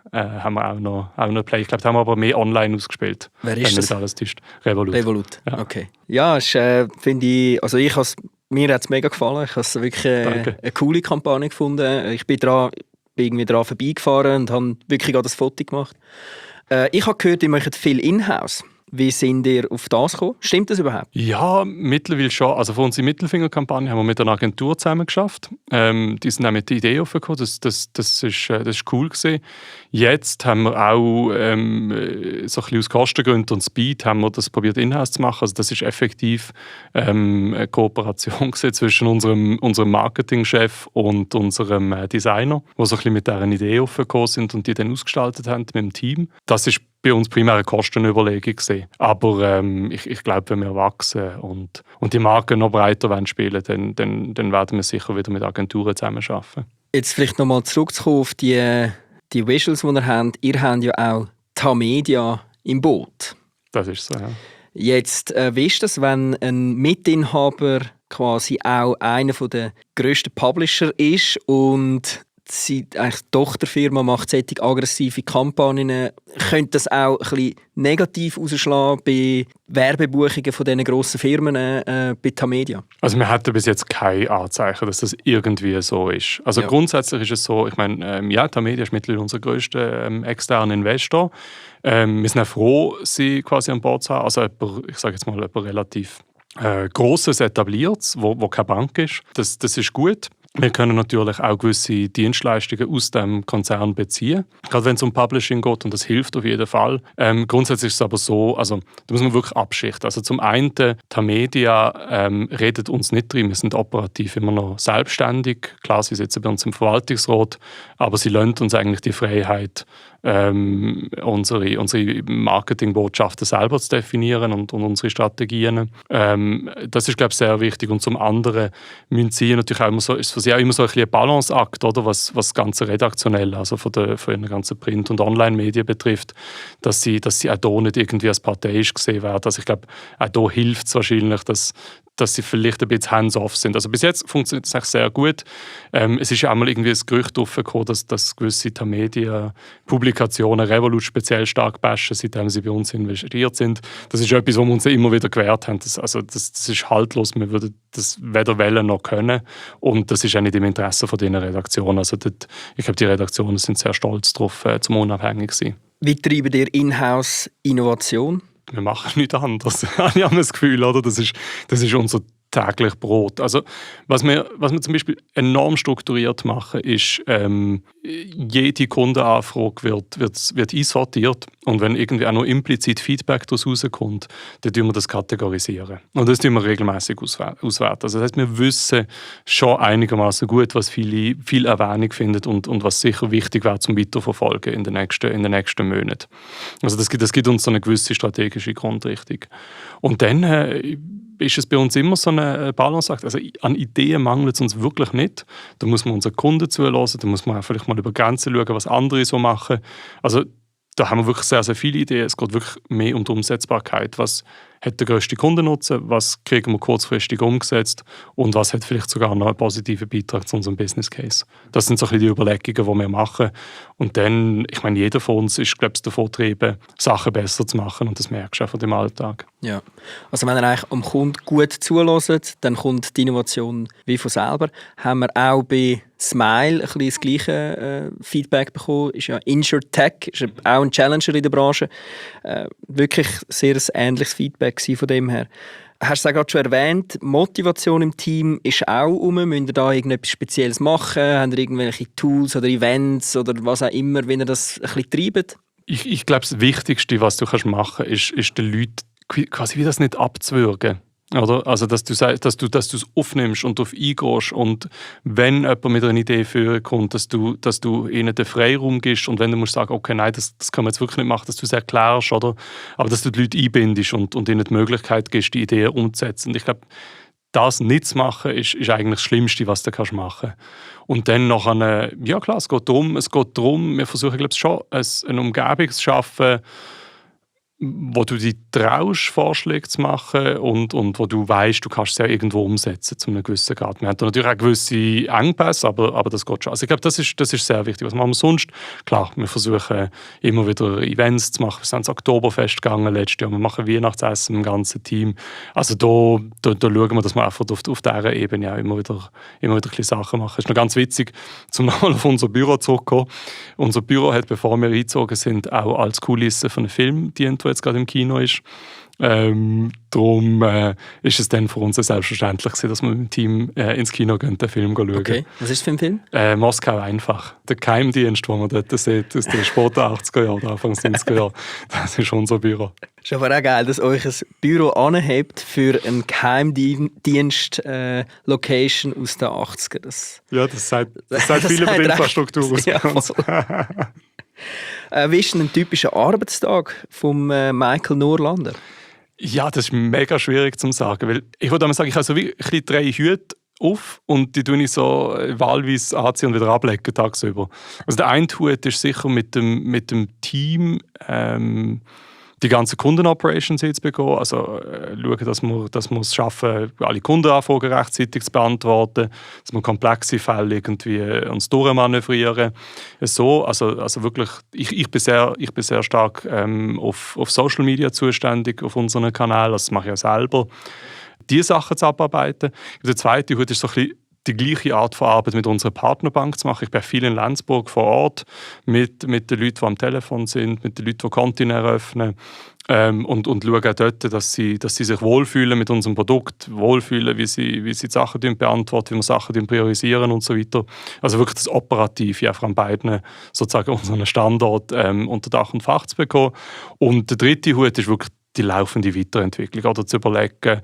äh, haben wir auch noch, auch noch Play. Ich glaube, da haben wir aber mehr online ausgespielt. Wer ist das? Alles täuscht. Revolut. Revolut, Ja. okay. Ja, ist, äh, finde ich, also ich has, mir hat es mega gefallen. Ich habe es wirklich äh, eine coole Kampagne gefunden. Ich bin, dran, bin irgendwie dran vorbeigefahren und habe wirklich gerade das Foto gemacht. Äh, ich habe gehört, ihr macht viel in-house. Wie sind ihr auf das gekommen? Stimmt das überhaupt? Ja, mittlerweile schon. Also für unsere Mittelfinger-Kampagne haben wir mit einer Agentur zusammen geschafft. Ähm, die sind auch mit der Idee aufgekommen. Das, das, das, ist, das ist cool gewesen. Jetzt haben wir auch ähm, so ein bisschen aus Kostengründen und Speed haben wir das probiert in-house zu machen. Also das ist effektiv ähm, eine Kooperation zwischen unserem, unserem Marketingchef und unserem äh, Designer, die so ein bisschen mit dieser Idee aufgekommen sind und die dann ausgestaltet haben mit dem Team. Das ist bei uns primär eine Kostenüberlegung gesehen. Aber ähm, ich, ich glaube, wenn wir wachsen und, und die Marken noch breiter wollen spielen, dann, dann, dann werden wir sicher wieder mit Agenturen zusammenarbeiten. Jetzt vielleicht nochmal zurückzukommen auf die, die Visuals, die ihr habt. Ihr habt ja auch Tamedia im Boot. Das ist so, ja. Jetzt, äh, wie ist das, wenn ein Mitinhaber quasi auch einer der grössten Publisher ist und die Tochterfirma macht solche aggressive Kampagnen, könnte das auch ein bisschen negativ ausschlagen bei Werbebuchungen von diesen grossen Firmen äh, bei Tamedia? Also wir hatten bis jetzt keine Anzeichen, dass das irgendwie so ist. Also ja. Grundsätzlich ist es so, ich meine, ähm, ja, Tamedia ist mittlerweile unser grösster ähm, externer Investor. Ähm, wir sind auch froh, sie quasi an Bord zu haben. Also jemand, ich sage jetzt mal, jemand relativ äh, Grosses, Etabliertes, wo, wo keine Bank ist. Das, das ist gut. Wir können natürlich auch gewisse Dienstleistungen aus dem Konzern beziehen, gerade wenn es um Publishing geht, und das hilft auf jeden Fall. Ähm, grundsätzlich ist es aber so, also da muss man wirklich abschichten. Also zum einen, Tamedia ähm, redet uns nicht drin, wir sind operativ immer noch selbstständig. Klar, sie sitzen bei uns im Verwaltungsrat, aber sie lassen uns eigentlich die Freiheit, ähm, unsere, unsere Marketingbotschaften selber zu definieren und, und unsere Strategien. Ähm, das ist, glaube ich, sehr wichtig. Und zum anderen müssen sie natürlich auch immer so, ist für sie auch immer so ein bisschen ein Balanceakt, oder, was, was das ganze redaktionell, also von den von den ganzen Print- und Online-Medien betrifft, dass sie, dass sie auch hier nicht irgendwie als parteiisch gesehen werden. Also ich glaube, auch hier hilft es wahrscheinlich, dass dass sie vielleicht ein bisschen hands-off sind. Also bis jetzt funktioniert das eigentlich sehr gut. Ähm, es ist ja einmal irgendwie ein Gerücht aufgekommen, dass, dass gewisse Tamedia-Publikationen Revolut speziell stark bashen, seitdem sie bei uns investiert sind. Das ist etwas, was wir uns immer wieder gewehrt haben. Das, also das, das ist haltlos. Wir würden das weder wollen noch können. Und das ist auch nicht im Interesse von diesen Redaktionen. Also dort, ich glaube, die Redaktionen sind sehr stolz darauf, äh, zum unabhängig zu sein. Wie treibt ihr In-house-Innovation? Wir machen nichts anderes. Ich habe das Gefühl, oder? Das ist, das ist unser täglich Brot. Also, was wir, was wir zum Beispiel enorm strukturiert machen, ist, ähm, jede Kundenanfrage wird, wird, wird einsortiert, und wenn irgendwie auch noch implizit Feedback daraus rauskommt, dann tun wir das kategorisieren. Und das tun wir regelmäßig auswerten. Also das heißt, wir wissen schon einigermaßen gut, was viele, viel Erwähnung finden und, und was sicher wichtig wäre zum Weiterverfolgen in den nächsten, in den nächsten Monaten. Also das gibt, das gibt uns so eine gewisse strategische Grundrichtung. Und dann äh, ist es bei uns immer so eine Balance. Also an Ideen mangelt es uns wirklich nicht. Da muss man unseren Kunden zuhören, da muss man auch vielleicht mal über Grenzen schauen, was andere so machen. Also da haben wir wirklich sehr, sehr viele Ideen. Es geht wirklich mehr um die Umsetzbarkeit. Was hat der grösste Kundennutzen? Was kriegen wir kurzfristig umgesetzt? Und was hat vielleicht sogar noch einen positiven Beitrag zu unserem Business Case? Das sind so ein bisschen die Überlegungen, die wir machen. Und dann, ich meine, jeder von uns ist, glaube ich, davon getrieben, Sachen besser zu machen. Und das merkst du auch von dem Alltag. Ja, also wenn ihr eigentlich am Kunden gut zuhört, dann kommt die Innovation wie von selber. Haben wir auch bei Smile ein bisschen das gleiche äh, Feedback bekommen. Ist ja InsurTech, ist auch ein Challenger in der Branche. Äh, wirklich sehr ein ähnliches Feedback von dem her. Hast du es gerade schon erwähnt, Motivation im Team ist auch um. Müsst ihr da irgendetwas Spezielles machen? Habt ihr irgendwelche Tools oder Events oder was auch immer, wenn ihr das ein bisschen treibt? Ich, ich glaube, das Wichtigste, was du machen kannst, ist, ist den Leuten quasi wie das nicht abzuwürgen. Oder? Also, dass du sagst, dass du, dass du es aufnimmst und darauf eingehst, und wenn jemand mit einer Idee vorkommt, dass du, dass du ihnen den Freiraum gibst, und wenn du musst sagen, okay, nein, das, das können wir jetzt wirklich nicht machen, dass du es erklärst, oder? Aber dass du die Leute einbindest und, und ihnen die Möglichkeit gibst, die Ideen umzusetzen. Und ich glaube, das nicht zu machen, ist, ist eigentlich das Schlimmste, was du kannst machen kannst. Und dann noch eine, ja klar, es geht darum, es geht darum, wir versuchen, glaube ich, schon eine Umgebung zu schaffen, wo du dich traust, Vorschläge zu machen und, und wo du weißt, du kannst es ja irgendwo umsetzen zu einem gewissen Grad. Wir haben da natürlich auch gewisse Engpässe, aber, aber das geht schon. Also ich glaube, das ist, das ist sehr wichtig. Was machen wir sonst? Klar, wir versuchen immer wieder Events zu machen. Wir sind ins Oktoberfest gegangen letztes Jahr. Wir machen Weihnachtsessen im ganzen Team. Also da, da, da schauen wir, dass wir einfach auf, auf dieser Ebene auch immer wieder, immer wieder ein bisschen Sachen machen. Es ist noch ganz witzig, zum nochmal auf unser Büro zurückzukommen. Unser Büro hat, bevor wir eingezogen sind, auch als Kulisse von einem Film dient, der jetzt gerade im Kino ist. Ähm, darum äh, ist es dann für uns selbstverständlich gewesen, dass wir mit dem Team äh, ins Kino gehen, den Film schauen. Okay, was ist das für ein Film? Äh, Moskau einfach. Der Geheimdienst, den man dort sieht, aus den späten achtziger Jahren, Anfang siebziger Jahren. Das ist unser Büro. Ist aber auch geil, dass euch ein Büro anhebt für eine Geheimdienst-Location äh, aus den achtziger. Das, ja, das sagt, das sagt das viel über die Infrastruktur aus. Ja, äh, wie ist denn ein typischer Arbeitstag von äh, Michael Norlander? Ja, das ist mega schwierig zu sagen, weil ich würde sagen, ich habe so wie ein drei Hüte auf und die tue ich so wahlweise anziehen und wieder ablegen tagsüber. Also der eine Hut ist sicher mit dem, mit dem Team ähm, die ganzen Kundenoperations jetzt begehen, also äh, schauen, dass wir, dass wir es schaffen, alle Kundenanfragen rechtzeitig zu beantworten, dass wir komplexe Fälle irgendwie uns durchmanövrieren. So, also, also wirklich, ich, ich, bin sehr, ich bin sehr stark ähm, auf, auf Social Media zuständig, auf unseren Kanal, das mache ich ja selber, diese Sachen zu abarbeiten. Der zweite Hut ist so ein bisschen die gleiche Art von Arbeit mit unserer Partnerbank zu machen. Ich bin viel in Lenzburg vor Ort mit, mit den Leuten, die am Telefon sind, mit den Leuten, die Konten eröffnen ähm, und, und schaue auch dort, dass sie, dass sie sich wohlfühlen mit unserem Produkt, wohlfühlen, wie sie, wie sie die Sachen beantworten, wie wir Sachen priorisieren und so weiter. Also wirklich das Operative einfach an beiden sozusagen unseren Standort ähm, unter Dach und Fach zu bekommen. Und der dritte Hut ist wirklich die laufende Weiterentwicklung, oder zu überlegen,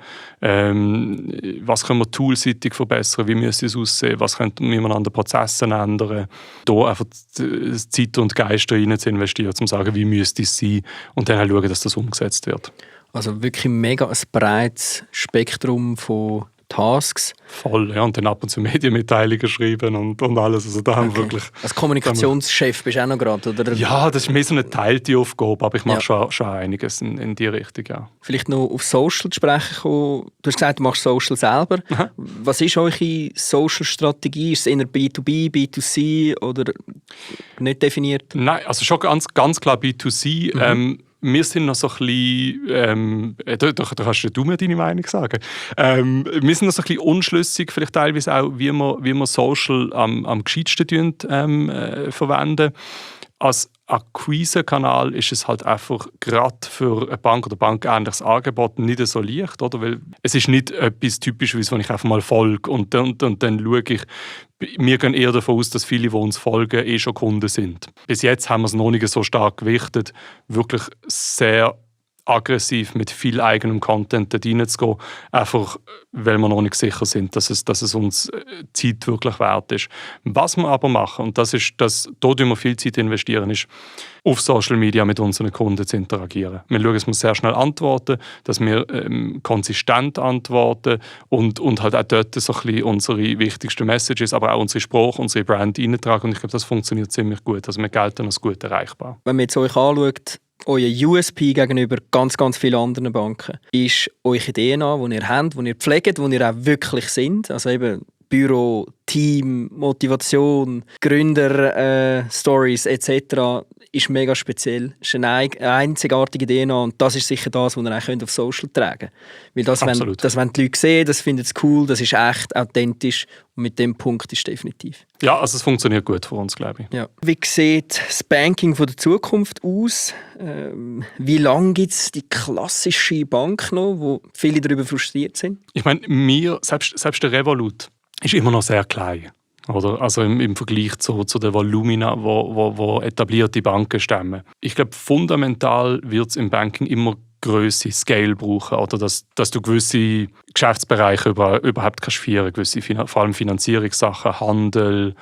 ähm, was können wir toolseitig verbessern, wie müsste es aussehen, was könnte man an den Prozessen ändern, da einfach Zeit und Geist rein zu investieren, um zu sagen, wie müsste es sein und dann auch schauen, dass das umgesetzt wird. Also wirklich mega ein breites Spektrum von Tasks. Voll, ja, und dann ab und zu Medienmitteilungen schreiben und, und alles. Also da haben wir wirklich... Als Kommunikationschef bist du auch noch gerade, oder? Ja, das ist mehr so eine teilte Aufgabe, aber ich mache ja. schon, schon einiges in, in die Richtung, ja. Vielleicht noch auf Social zu sprechen kommen. Du hast gesagt, du machst Social selber. Aha. Was ist eure Social-Strategie? Ist es eher B zwei B, B zwei C oder nicht definiert? Nein, also schon ganz, ganz klar B zwei C. Mhm. Ähm, Wir sind noch so ein bisschen, ähm, da, da, da kannst du mir deine Meinung sagen, ähm, wir sind noch so ein bisschen unschlüssig, vielleicht teilweise auch, wie wir, wie wir Social am, am gescheitsten ähm, äh, verwenden. Als Akquise-Kanal ist es halt einfach gerade für eine Bank oder bankähnliches Angebot nicht so leicht, oder? Weil es ist nicht etwas Typisches, was ich einfach mal folge und, und, und dann schaue ich. Wir gehen eher davon aus, dass viele, die uns folgen, eh schon Kunden sind. Bis jetzt haben wir es noch nicht so stark gewichtet, wirklich sehr aggressiv mit viel eigenem Content da reinzugehen, einfach weil wir noch nicht sicher sind, dass es, dass es uns Zeit wirklich wert ist. Was wir aber machen, und das ist, dass dort wir viel Zeit investieren, ist, auf Social Media mit unseren Kunden zu interagieren. Wir schauen, dass wir sehr schnell antworten, dass wir ähm, konsistent antworten und, und halt auch dort so ein bisschen unsere wichtigsten Messages, aber auch unsere Sprache, unsere Brand reintragen. Und ich glaube, das funktioniert ziemlich gut. Also wir gelten als gut erreichbar. Wenn man jetzt euch anschaut, euer U S P gegenüber ganz, ganz vielen anderen Banken ist eure D N A, die ihr habt, die ihr pflegt, die ihr auch wirklich sind. Also eben Büro, Team, Motivation, Gründer, äh, Stories et cetera ist mega speziell. Es ist eine einzigartige D N A und das ist sicher das, was ihr auch auf Social tragen könnt. Weil das, wenn, das, wenn die Leute sehen, das finden sie cool, das ist echt, authentisch und mit dem Punkt ist es definitiv. Ja, also es funktioniert gut für uns, glaube ich. Ja. Wie sieht das Banking von der Zukunft aus? Ähm, wie lange gibt es die klassische Bank noch, wo viele darüber frustriert sind? Ich meine, mir, selbst, selbst der Revolut ist immer noch sehr klein. Oder? Also im, im Vergleich zu, zu den Volumina, wo, wo, wo etablierte Banken stemmen. Ich glaube, fundamental wird es im Banking immer Grösse, Scale brauchen, oder dass, dass du gewisse Geschäftsbereiche über, überhaupt kannst führen, gewisse, vor allem Finanzierungssachen, Handel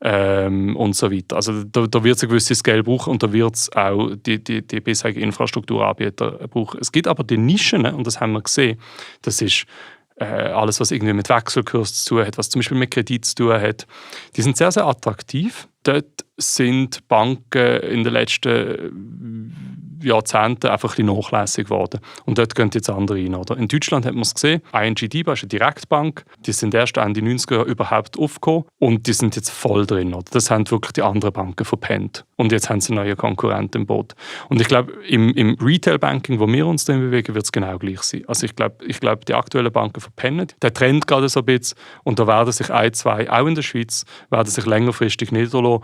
ähm, und so weiter. Also da, da wird es eine gewisse Scale brauchen und da wird es auch die, die, die bisherigen Infrastrukturanbieter brauchen. Es gibt aber die Nischen, und das haben wir gesehen, das ist alles, was irgendwie mit Wechselkurs zu tun hat, was zum Beispiel mit Kredit zu tun hat, die sind sehr, sehr attraktiv. Dort sind Banken in den letzten Jahrzehnten einfach ein bisschen nachlässig geworden. Und dort gehen jetzt andere rein. Oder? In Deutschland hat man es gesehen, I N G DiBa ist eine Direktbank, die sind erst Ende neunziger Jahre überhaupt aufgekommen und die sind jetzt voll drin. Oder? Das haben wirklich die anderen Banken verpennt. Und jetzt haben sie einen neuen Konkurrenten im Boot. Und ich glaube, im, im Retail-Banking, wo wir uns drin bewegen, wird es genau gleich sein. Also ich glaube, ich glaube, die aktuellen Banken verpennen. Der Trend gerade so ein bisschen. Und da werden sich ein, zwei, auch in der Schweiz, werden sich längerfristig niederlassen.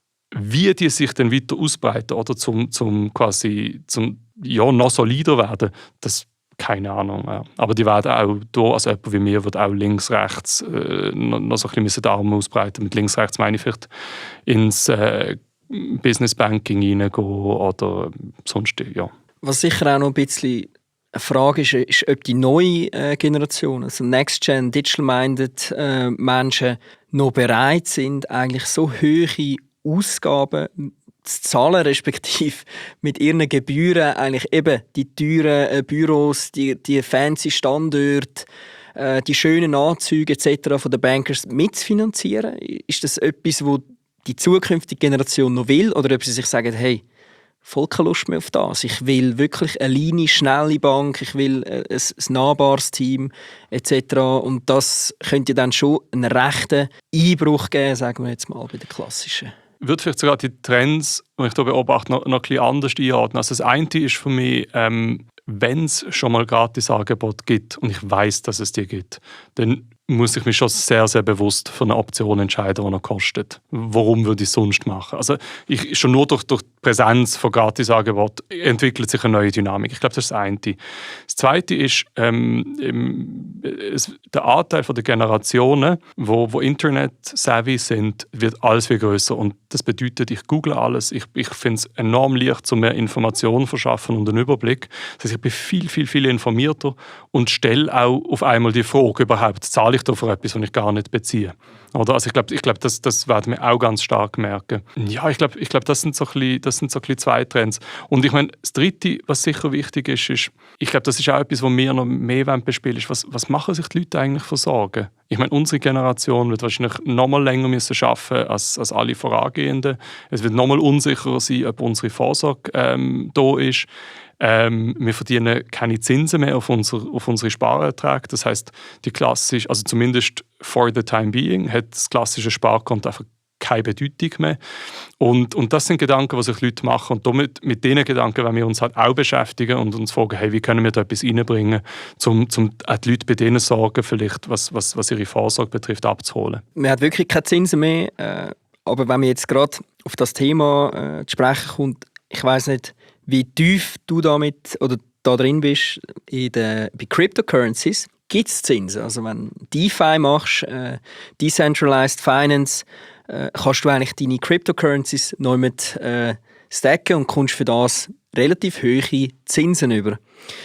Wie die sich dann weiter ausbreiten oder zum, zum quasi zum, ja, noch solider werden, das keine Ahnung. Ja. Aber die werden auch da, also jemand wie mir, wird auch links, rechts äh, noch, noch so ein bisschen die Arme ausbreiten. Mit links, rechts meine ich vielleicht ins äh, Business Banking reingehen oder sonst, ja. Was sicher auch noch ein bisschen eine Frage ist, ist, ob die neue äh, Generation, also Next-Gen, Digital-Minded äh, Menschen noch bereit sind, eigentlich so hohe Ausgaben zu zahlen, respektive mit ihren Gebühren eigentlich eben die teuren äh, Büros, die, die fancy Standorte, äh, die schönen Anzüge et cetera von den Bankers mitzufinanzieren. Ist das etwas, wo die zukünftige Generation noch will, oder ob sie sich sagen, hey, voll keine Lust mehr auf das. Ich will wirklich eine kleine, schnelle Bank, ich will ein, ein nahbares Team et cetera. Und das könnte dann schon einen rechten Einbruch geben, sagen wir jetzt mal, bei den klassischen. Ich würde vielleicht sogar die Trends, die ich hier beobachte, noch, noch ein bisschen anders einordnen. Also das eine ist für mich, ähm, wenn es schon mal Gratis-Angebote gibt und ich weiss, dass es die gibt, dann muss ich mich schon sehr, sehr bewusst für eine Option entscheiden, die noch kostet. Warum würde ich es sonst machen? Also ich, schon nur durch, durch die Präsenz von Gratis-Angeboten entwickelt sich eine neue Dynamik. Ich glaube, das ist das eine. Das zweite ist ähm, im, es, der Anteil der Generationen, wo, wo Internet-savvy sind, wird alles viel grösser. Und das bedeutet, ich google alles. Ich, ich finde es enorm leicht, um mehr Informationen zu verschaffen und einen Überblick. Das heißt, ich bin viel, viel, viel informierter und stelle auch auf einmal die Frage überhaupt, zahle ich da für etwas, was ich gar nicht beziehe. Oder? Also ich glaube, ich glaub, das, das werden wir auch ganz stark merken. Ja, ich glaube, ich glaub, das sind so ein bisschen, das sind so ein bisschen zwei Trends. Und ich meine, das Dritte, was sicher wichtig ist, ist, ich glaube, das ist auch etwas, was wir noch mehr bespielen wollen, ist, was, was machen sich die Leute eigentlich für Sorgen? Ich meine, unsere Generation wird wahrscheinlich noch mal länger müssen arbeiten als, als alle vorangehenden. Es wird noch mal unsicherer sein, ob unsere Vorsorge ähm, da ist. Ähm, wir verdienen keine Zinsen mehr auf, unser, auf unsere Sparerträge. Das heisst, die klassisch, also zumindest for the time being, hat das klassische Sparkonto einfach keine Bedeutung mehr. Und, und das sind Gedanken, die sich Leute machen. Und damit, mit diesen Gedanken wollen wir uns halt auch beschäftigen und uns fragen, hey, wie können wir da etwas reinbringen, um, um auch die Leute bei denen Sorgen, vielleicht, was, was, was ihre Vorsorge betrifft, abzuholen. Man hat wirklich keine Zinsen mehr. Äh, aber wenn man jetzt gerade auf das Thema äh, zu sprechen kommt, ich weiss nicht, wie tief du damit oder da drin bist in den, bei Cryptocurrencies, gibt es Zinsen. Also wenn du DeFi machst, äh, Decentralized Finance, äh, kannst du eigentlich deine Cryptocurrencies noch mit äh, stacken und kommst für das relativ hohe Zinsen über.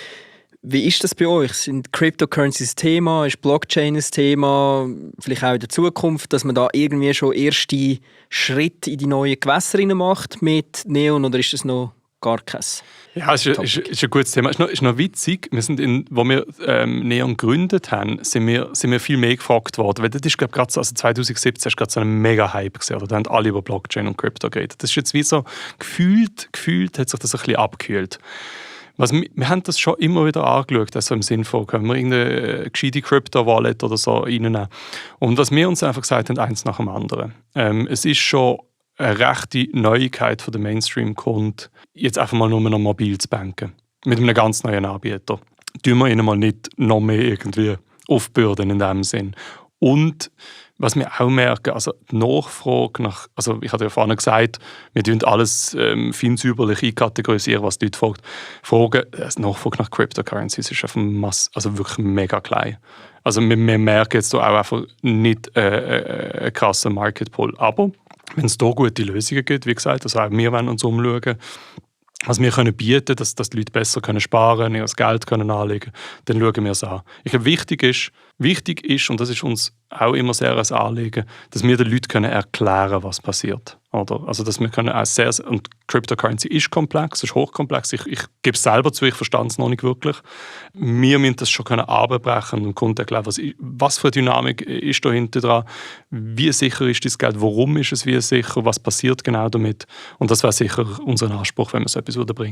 Wie ist das bei euch? Sind Cryptocurrencies ein Thema? Ist Blockchain ein Thema? Vielleicht auch in der Zukunft, dass man da irgendwie schon erste Schritte in die neuen Gewässer macht mit Neon, oder ist das noch gar keins? Ja, es ist, ist, ist ein gutes Thema. Es ist noch, ist noch witzig, wir sind in, als wir ähm, Neon gegründet haben, sind wir, sind wir viel mehr gefragt worden. Weil das ist, glaube ich, also zwanzig siebzehn war so ein Mega-Hype gewesen, oder? Da haben alle über Blockchain und Krypto geredet. Das ist jetzt wie so, gefühlt, gefühlt hat sich das ein bisschen abgekühlt. Was, wir haben das schon immer wieder angeschaut, also im Sinne von, können wir irgendeine gescheite Crypto-Wallet oder so reinnehmen. Und was wir uns einfach gesagt haben, eins nach dem anderen. Ähm, es ist schon eine rechte Neuigkeit für den Mainstream-Kunden, jetzt einfach mal nur noch mobil zu banken. Mit einem ganz neuen Anbieter. Tun wir ihnen mal nicht noch mehr irgendwie aufbürden in dem Sinn. Und was wir auch merken, also die Nachfrage nach, also ich hatte ja vorhin gesagt, wir tun alles ähm, fein säuberlich einkategorisieren, was die Leute fragen. Fragen, die Nachfrage nach Cryptocurrencies ist einfach mass, also wirklich mega klein. Also wir, wir merken jetzt auch einfach nicht äh, äh, einen krassen Market Pull. Aber wenn es da gute Lösungen gibt, wie gesagt, also auch wir wollen uns umschauen, was wir können bieten, dass, dass die Leute besser können sparen, ihr Geld können anlegen, dann schauen wir es an. Ich glaube, wichtig ist, wichtig ist, und das ist uns auch immer sehr ein Anliegen, dass wir den Leuten können erklären, was passiert. Oder? Also, dass wir können auch sehr, und Cryptocurrency ist komplex, ist hochkomplex. Ich, ich gebe es selber zu, ich verstehe es noch nicht wirklich. Wir müssen das schon können abbrechen und Kunden erklären, was, was für eine Dynamik ist da hinten dran, wie sicher ist das Geld, warum ist es wie sicher, was passiert genau damit. Und das wäre sicher unser Anspruch, wenn wir so etwas bringen würden.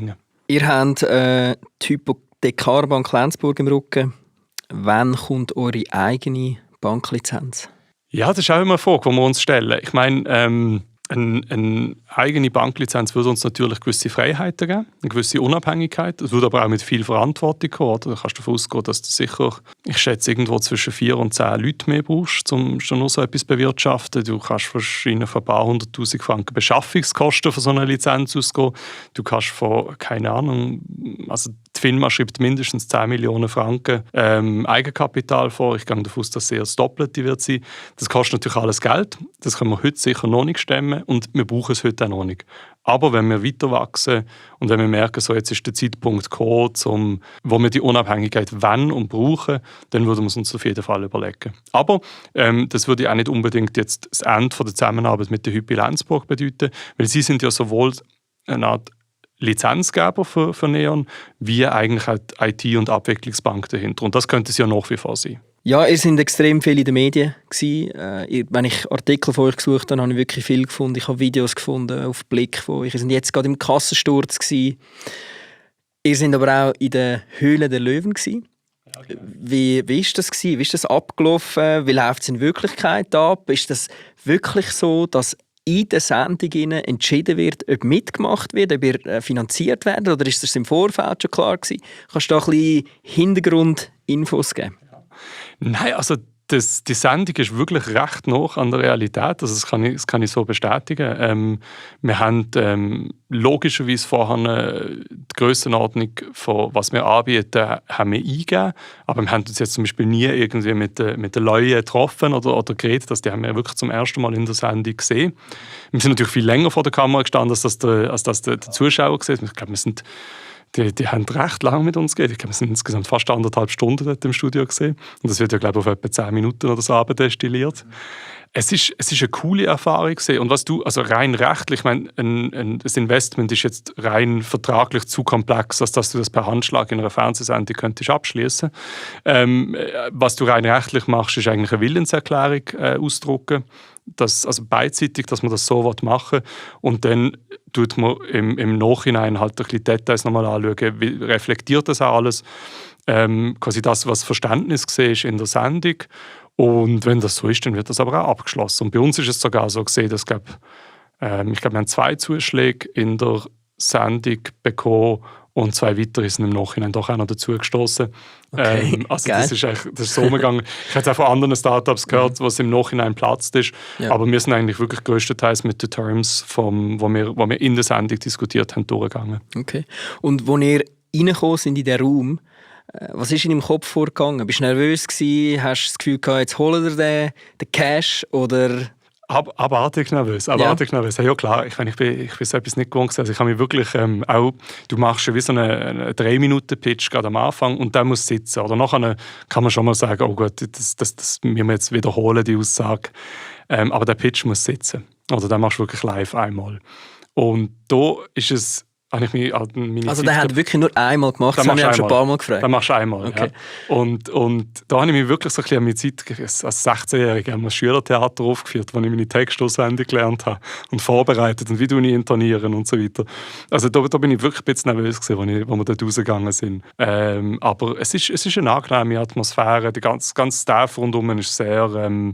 Ihr habt äh, die Hypothekarbank Lenzburg im Rücken. Wann kommt eure eigene Banklizenz? Ja, das ist auch immer eine Frage, die wir uns stellen. Ich meine, ähm, eine, eine eigene Banklizenz würde uns natürlich gewisse Freiheiten geben, eine gewisse Unabhängigkeit. Es würde aber auch mit viel Verantwortung kommen. Oder? Da kannst du davon ausgehen, dass du sicher, ich schätze, irgendwo zwischen vier und zehn Leute mehr brauchst, um schon nur so etwas zu bewirtschaften. Du kannst wahrscheinlich von ein paar hunderttausend Franken Beschaffungskosten für so eine Lizenz ausgehen. Du kannst von, keine Ahnung, also die FINMA schreibt mindestens zehn Millionen Franken ähm, Eigenkapital vor. Ich gehe davon aus, dass es eher das Doppelte wird sein. Das kostet natürlich alles Geld. Das können wir heute sicher noch nicht stemmen und wir brauchen es heute auch noch nicht. Aber wenn wir weiter wachsen und wenn wir merken, so jetzt ist der Zeitpunkt gekommen, zum, wo wir die Unabhängigkeit wollen und brauchen, dann würden wir es uns auf jeden Fall überlegen. Aber ähm, das würde auch nicht unbedingt jetzt das Ende der Zusammenarbeit mit der Hypi Lenzburg bedeuten, weil sie sind ja sowohl eine Art Lizenzgeber für, für Neon, wie eigentlich auch die I T- und Abwicklungsbank dahinter. Und das könnte es ja nach wie vor sein. Ja, ihr seid extrem viel in den Medien gewesen. Äh, wenn ich Artikel von euch gesucht habe, habe ich wirklich viel gefunden. Ich habe Videos gefunden auf Blick von euch. Ihr seid jetzt gerade im Kassensturz gewesen. Ihr seid aber auch in der Höhle der Löwen gewesen. Ja, okay. Wie, wie ist das gewesen? Wie ist das abgelaufen? Wie läuft es in Wirklichkeit ab? Ist das wirklich so, dass in der Sendung entschieden wird, ob mitgemacht wird, ob ihr finanziert werdet, oder ist das im Vorfeld schon klar gewesen? Kannst du da ein bisschen Hintergrundinfos geben? Nein, also das, die Sendung ist wirklich recht nah an der Realität. Also das, kann ich, das kann ich so bestätigen. Ähm, wir haben ähm, logischerweise vorher die Grössenordnung von was wir anbieten, haben wir eingegeben. Aber wir haben uns jetzt zum Beispiel nie irgendwie mit, mit den Leuten getroffen oder, oder geredet. Das, die haben wir wirklich zum ersten Mal in der Sendung gesehen. Wir sind natürlich viel länger vor der Kamera gestanden, als das der, als das der, der Zuschauer gesehen hat. Ich glaube, wir sind Die, die haben recht lange mit uns geredet. Ich glaube, wir sind insgesamt fast anderthalb Stunden dort im Studio gesehen. Und das wird ja, glaube ich, auf etwa zehn Minuten oder so abdestilliert. Es ist, es ist eine coole Erfahrung gewesen. Und was du, also rein rechtlich, ich meine, ein, ein, das Investment ist jetzt rein vertraglich zu komplex, als dass du das per Handschlag in einer Fernsehsendung könntest abschließen. Ähm, was du rein rechtlich machst, ist eigentlich eine Willenserklärung äh, ausdrucken. Das, also beidseitig, dass man das so machen will. Und dann tut man im, im Nachhinein halt ein bisschen Details nochmal anschauen, wie reflektiert das auch alles. Ähm, quasi das, was Verständnis war in der Sendung. Und wenn das so ist, dann wird das aber auch abgeschlossen. Und bei uns ist es sogar so gesehen, dass glaub, ähm, ich glaube, wir haben zwei Zuschläge in der Sendung bekommen und zwei weitere sind im Nachhinein doch auch noch dazugestoßen. Okay, ähm, also das ist, eigentlich, das ist so umgegangen. Ich habe es auch von anderen Startups gehört, was im Nachhinein platzt ist. Ja. Aber wir sind eigentlich wirklich größtenteils mit den Terms, vom, wo, wir, wo wir in der Sendung diskutiert haben, durchgegangen. Okay. Und als ihr reingekommen sind in diesen Raum, was ist in deinem Kopf vorgegangen? Bist du nervös gewesen? Hast du das Gefühl gehabt, jetzt holen wir den, den Cash? Oder? Ab, abartig nervös, abartig ja. nervös. Ja, ja klar, ich, ich bin, ich bin so etwas nicht gewohnt. Also ich habe mich wirklich ähm, auch, du machst schon wie so einen eine drei Minuten Pitch gerade am Anfang und der muss sitzen. Oder nachher kann man schon mal sagen, oh gut, das, das, das müssen wir jetzt wiederholen, die Aussage. Ähm, aber der Pitch muss sitzen. Oder den machst du wirklich live einmal. Und da ist es, habe ich mich an meine Also Zeit der hat wirklich nur einmal gemacht, das habe ich schon ein paar Mal gefragt. Den machst du einmal, okay. ja. Und, und da habe ich mich wirklich so ein bisschen an meine Zeit, als sechzehnjähriger haben wir ein Schülertheater aufgeführt, wo ich meine Texte auswendig gelernt habe und vorbereitet und wie du ich intonieren und so weiter. Also da, da bin ich wirklich ein bisschen nervös gewesen, als, ich, als wir dort rausgegangen sind. Ähm, aber es ist, es ist eine angenehme Atmosphäre, der ganze, ganze Staff rundherum ist sehr ähm,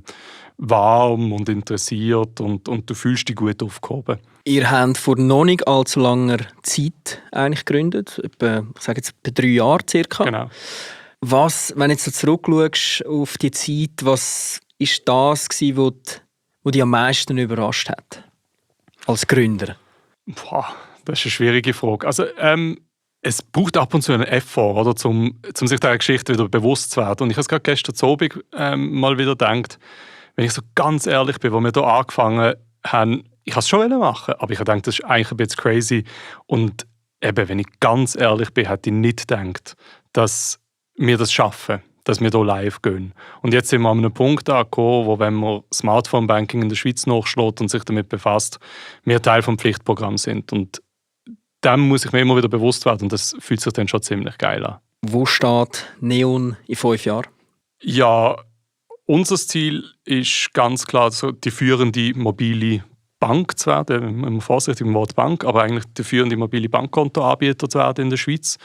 warm und interessiert und, und du fühlst dich gut aufgehoben. Ihr habt vor noch nicht allzu langer Zeit eigentlich gegründet, etwa, ich sage jetzt etwa drei Jahre circa. Genau. Was, wenn du jetzt so zurückschaust auf die Zeit, was ist das gewesen, was dich, was dich am meisten überrascht hat als Gründer? Boah, das ist eine schwierige Frage. Also ähm, es braucht ab und zu einen Effort, oder, um, um sich dieser Geschichte wieder bewusst zu werden. Und ich habe es gerade gestern Abend ähm, mal wieder gedacht, wenn ich so ganz ehrlich bin, als wir hier angefangen haben, ich wollte es schon machen, aber ich habe gedacht, das ist eigentlich ein bisschen crazy. Und eben, wenn ich ganz ehrlich bin, hätte ich nicht gedacht, dass wir das schaffen, dass wir hier live gehen. Und jetzt sind wir an einem Punkt angekommen, wo, wenn man Smartphone-Banking in der Schweiz nachschlägt und sich damit befasst, wir Teil des Pflichtprogramms sind. Und dem muss ich mir immer wieder bewusst werden und das fühlt sich dann schon ziemlich geil an. Wo steht Neon in fünf Jahren? Ja, unser Ziel ist ganz klar so die führende mobile Bank zu werden, immer vorsichtig im Wort Bank, aber eigentlich der führende mobile Bankkontoanbieter zu werden in der Schweiz.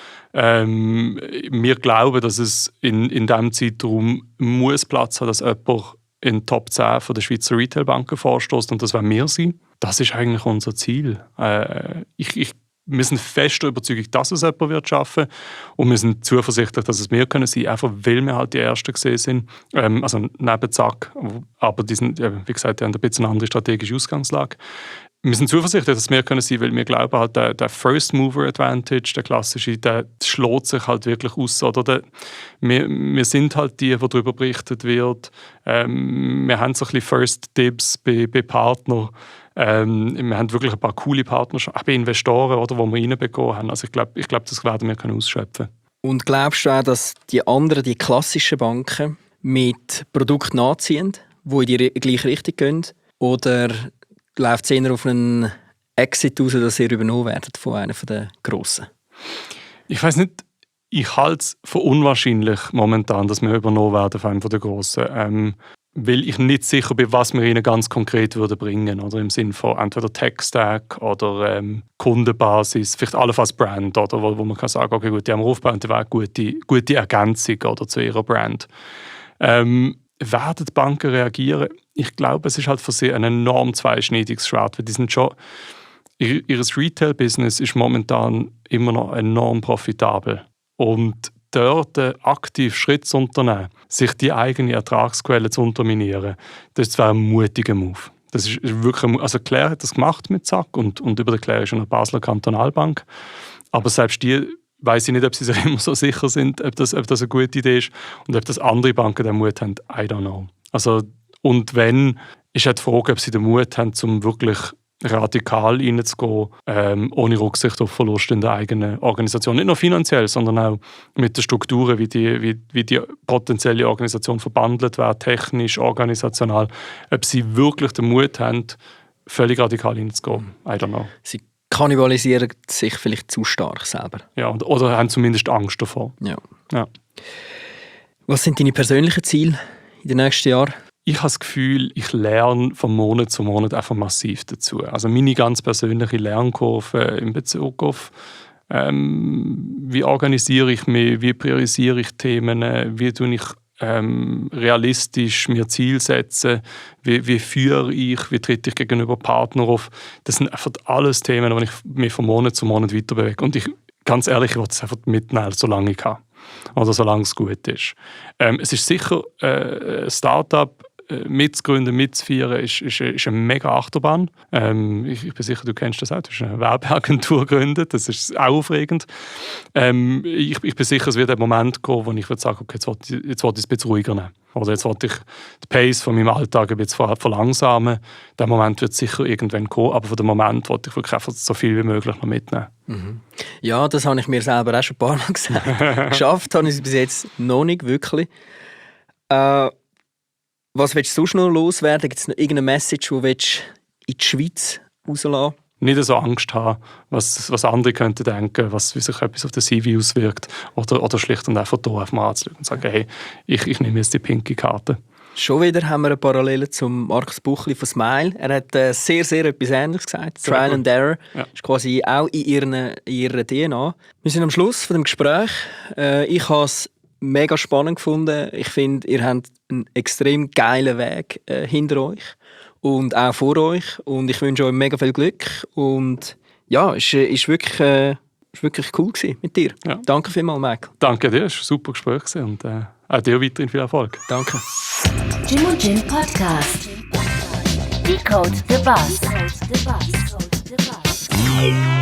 Ähm, wir glauben, dass es in, in diesem Zeitraum muss Platz haben, dass jemand in die Top zehn von der Schweizer Retailbanken vorstößt, und das werden wir sein. Das ist eigentlich unser Ziel. Äh, ich, ich, wir sind fest überzeugt, dass es jemand wird schaffen, und wir sind zuversichtlich, dass es wir können sein, einfach weil wir halt die Ersten gesehen sind. Ähm, also neben Zack, aber die sind, wie gesagt, die haben ein bisschen eine andere strategische Ausgangslage. Wir sind zuversichtlich, dass wir können sein, weil wir glauben, halt, der, der First Mover Advantage, der klassische, der schlägt sich halt wirklich aus. Oder der, wir, wir sind halt die, wo darüber berichtet wird. Ähm, wir haben so ein bisschen First Dibs bei, bei Partnern. Ähm, wir haben wirklich ein paar coole Partnerschaften, auch bei Investoren, oder, wo wir reinbekommen haben. Also ich glaube, ich glaub, das werden wir können ausschöpfen. Und glaubst du auch, dass die anderen, die klassischen Banken, mit Produkten nachziehen, die in die gleiche Richtung gehen? Oder läuft es eher auf einen Exit raus, dass ihr übernommen werdet von einer der Grossen? Ich weiß nicht, ich halte es für unwahrscheinlich momentan, dass wir übernommen werden von einer der Grossen. Ähm, weil ich nicht sicher bin, was wir ihnen ganz konkret würden bringen, oder im Sinne von entweder Tech-Stack oder ähm, Kundenbasis, vielleicht allenfalls Brand, oder, wo, wo man kann sagen, okay, gut, die haben wir aufgebaut, die wäre eine gute, gute Ergänzung, oder, zu ihrer Brand. Ähm, werden die Banken reagieren? Ich glaube, es ist halt für sie ein enorm zweischneidiges Schwert, weil die sind schon, ihr, ihr Retail-Business ist momentan immer noch enorm profitabel, und dort aktiv Schritt zu unternehmen, sich die eigene Ertragsquelle zu unterminieren, das wäre ein mutiger Move. Das ist wirklich, also Claire hat das gemacht mit Zack, und, und über der Claire ist eine Basler Kantonalbank. Aber selbst die weiss ich nicht, ob sie sich immer so sicher sind, ob das, ob das eine gute Idee ist, und ob das andere Banken den Mut haben, I don't know. Also, und wenn, ist halt die Frage, ob sie den Mut haben, um wirklich radikal reinzugehen, ähm, ohne Rücksicht auf Verluste in der eigenen Organisation. Nicht nur finanziell, sondern auch mit den Strukturen, wie die, wie, wie die potenzielle Organisation verbandelt wird, technisch, organisational. Ob sie wirklich den Mut haben, völlig radikal reinzugehen. I don't know. Sie kannibalisieren sich vielleicht zu stark selber. Ja, oder haben zumindest Angst davor. Ja. Ja. Was sind deine persönlichen Ziele in den nächsten Jahren? Ich habe das Gefühl, ich lerne von Monat zu Monat einfach massiv dazu. Also meine ganz persönliche Lernkurve in Bezug auf ähm, wie organisiere ich mich, wie priorisiere ich Themen, wie tue ich ähm, realistisch mir Ziele setzen, wie, wie führe ich, wie trete ich gegenüber Partnern auf. Das sind einfach alles Themen, wo ich mich von Monat zu Monat weiterbewege. Und ich, ganz ehrlich, ich will es einfach mitnehmen, solange ich kann. Oder solange es gut ist. Ähm, es ist sicher äh, ein Start-up, mitzugründen, mitzuführen, ist, ist, ist eine mega Achterbahn. Ähm, ich, ich bin sicher, du kennst das auch. Du hast eine Werbeagentur gegründet, das ist auch aufregend. Ähm, ich, ich bin sicher, es wird ein Moment kommen, wo ich würde sagen, okay, jetzt will ich, jetzt will ich es ein bisschen ruhiger nehmen. Oder jetzt will ich den Pace von meinem Alltag ein bisschen verlangsamen. Der Moment wird sicher irgendwann kommen, aber für den Moment will ich wirklich einfach so viel wie möglich noch mitnehmen. Mhm. Ja, das habe ich mir selber auch schon ein paar Mal gesagt. Geschafft habe ich es bis jetzt noch nicht wirklich. Äh, Was willst du sonst noch loswerden? Gibt es noch irgendeine Message, die du in die Schweiz rauslassen willst? Nicht so Angst haben, was, was andere könnten denken, was, wie sich etwas auf den C V auswirkt. Oder, oder schlicht und einfach hier auf mal anzuschauen und sagen, hey, ich, ich nehme jetzt die pinke Karte. Schon wieder haben wir eine Parallele zum Markus Buchli von Smile. Er hat äh, sehr, sehr etwas Ähnliches gesagt. Sehr Trial gut. and Error ja. ist quasi auch in ihren, in ihrer D N A. Wir sind am Schluss von dem Gespräch. Äh, ich habe es mega spannend gefunden. Ich finde, ihr habt einen extrem geilen Weg äh, hinter euch und auch vor euch. Und ich wünsche euch mega viel Glück. Und ja, es war ist wirklich, äh, ist wirklich cool gewesen mit dir. Ja. Danke vielmals, Michael. Danke dir, es war ein super Gespräch und äh, auch dir weiterhin viel Erfolg. Danke. Jim und Jim Podcast. Decode the Bus.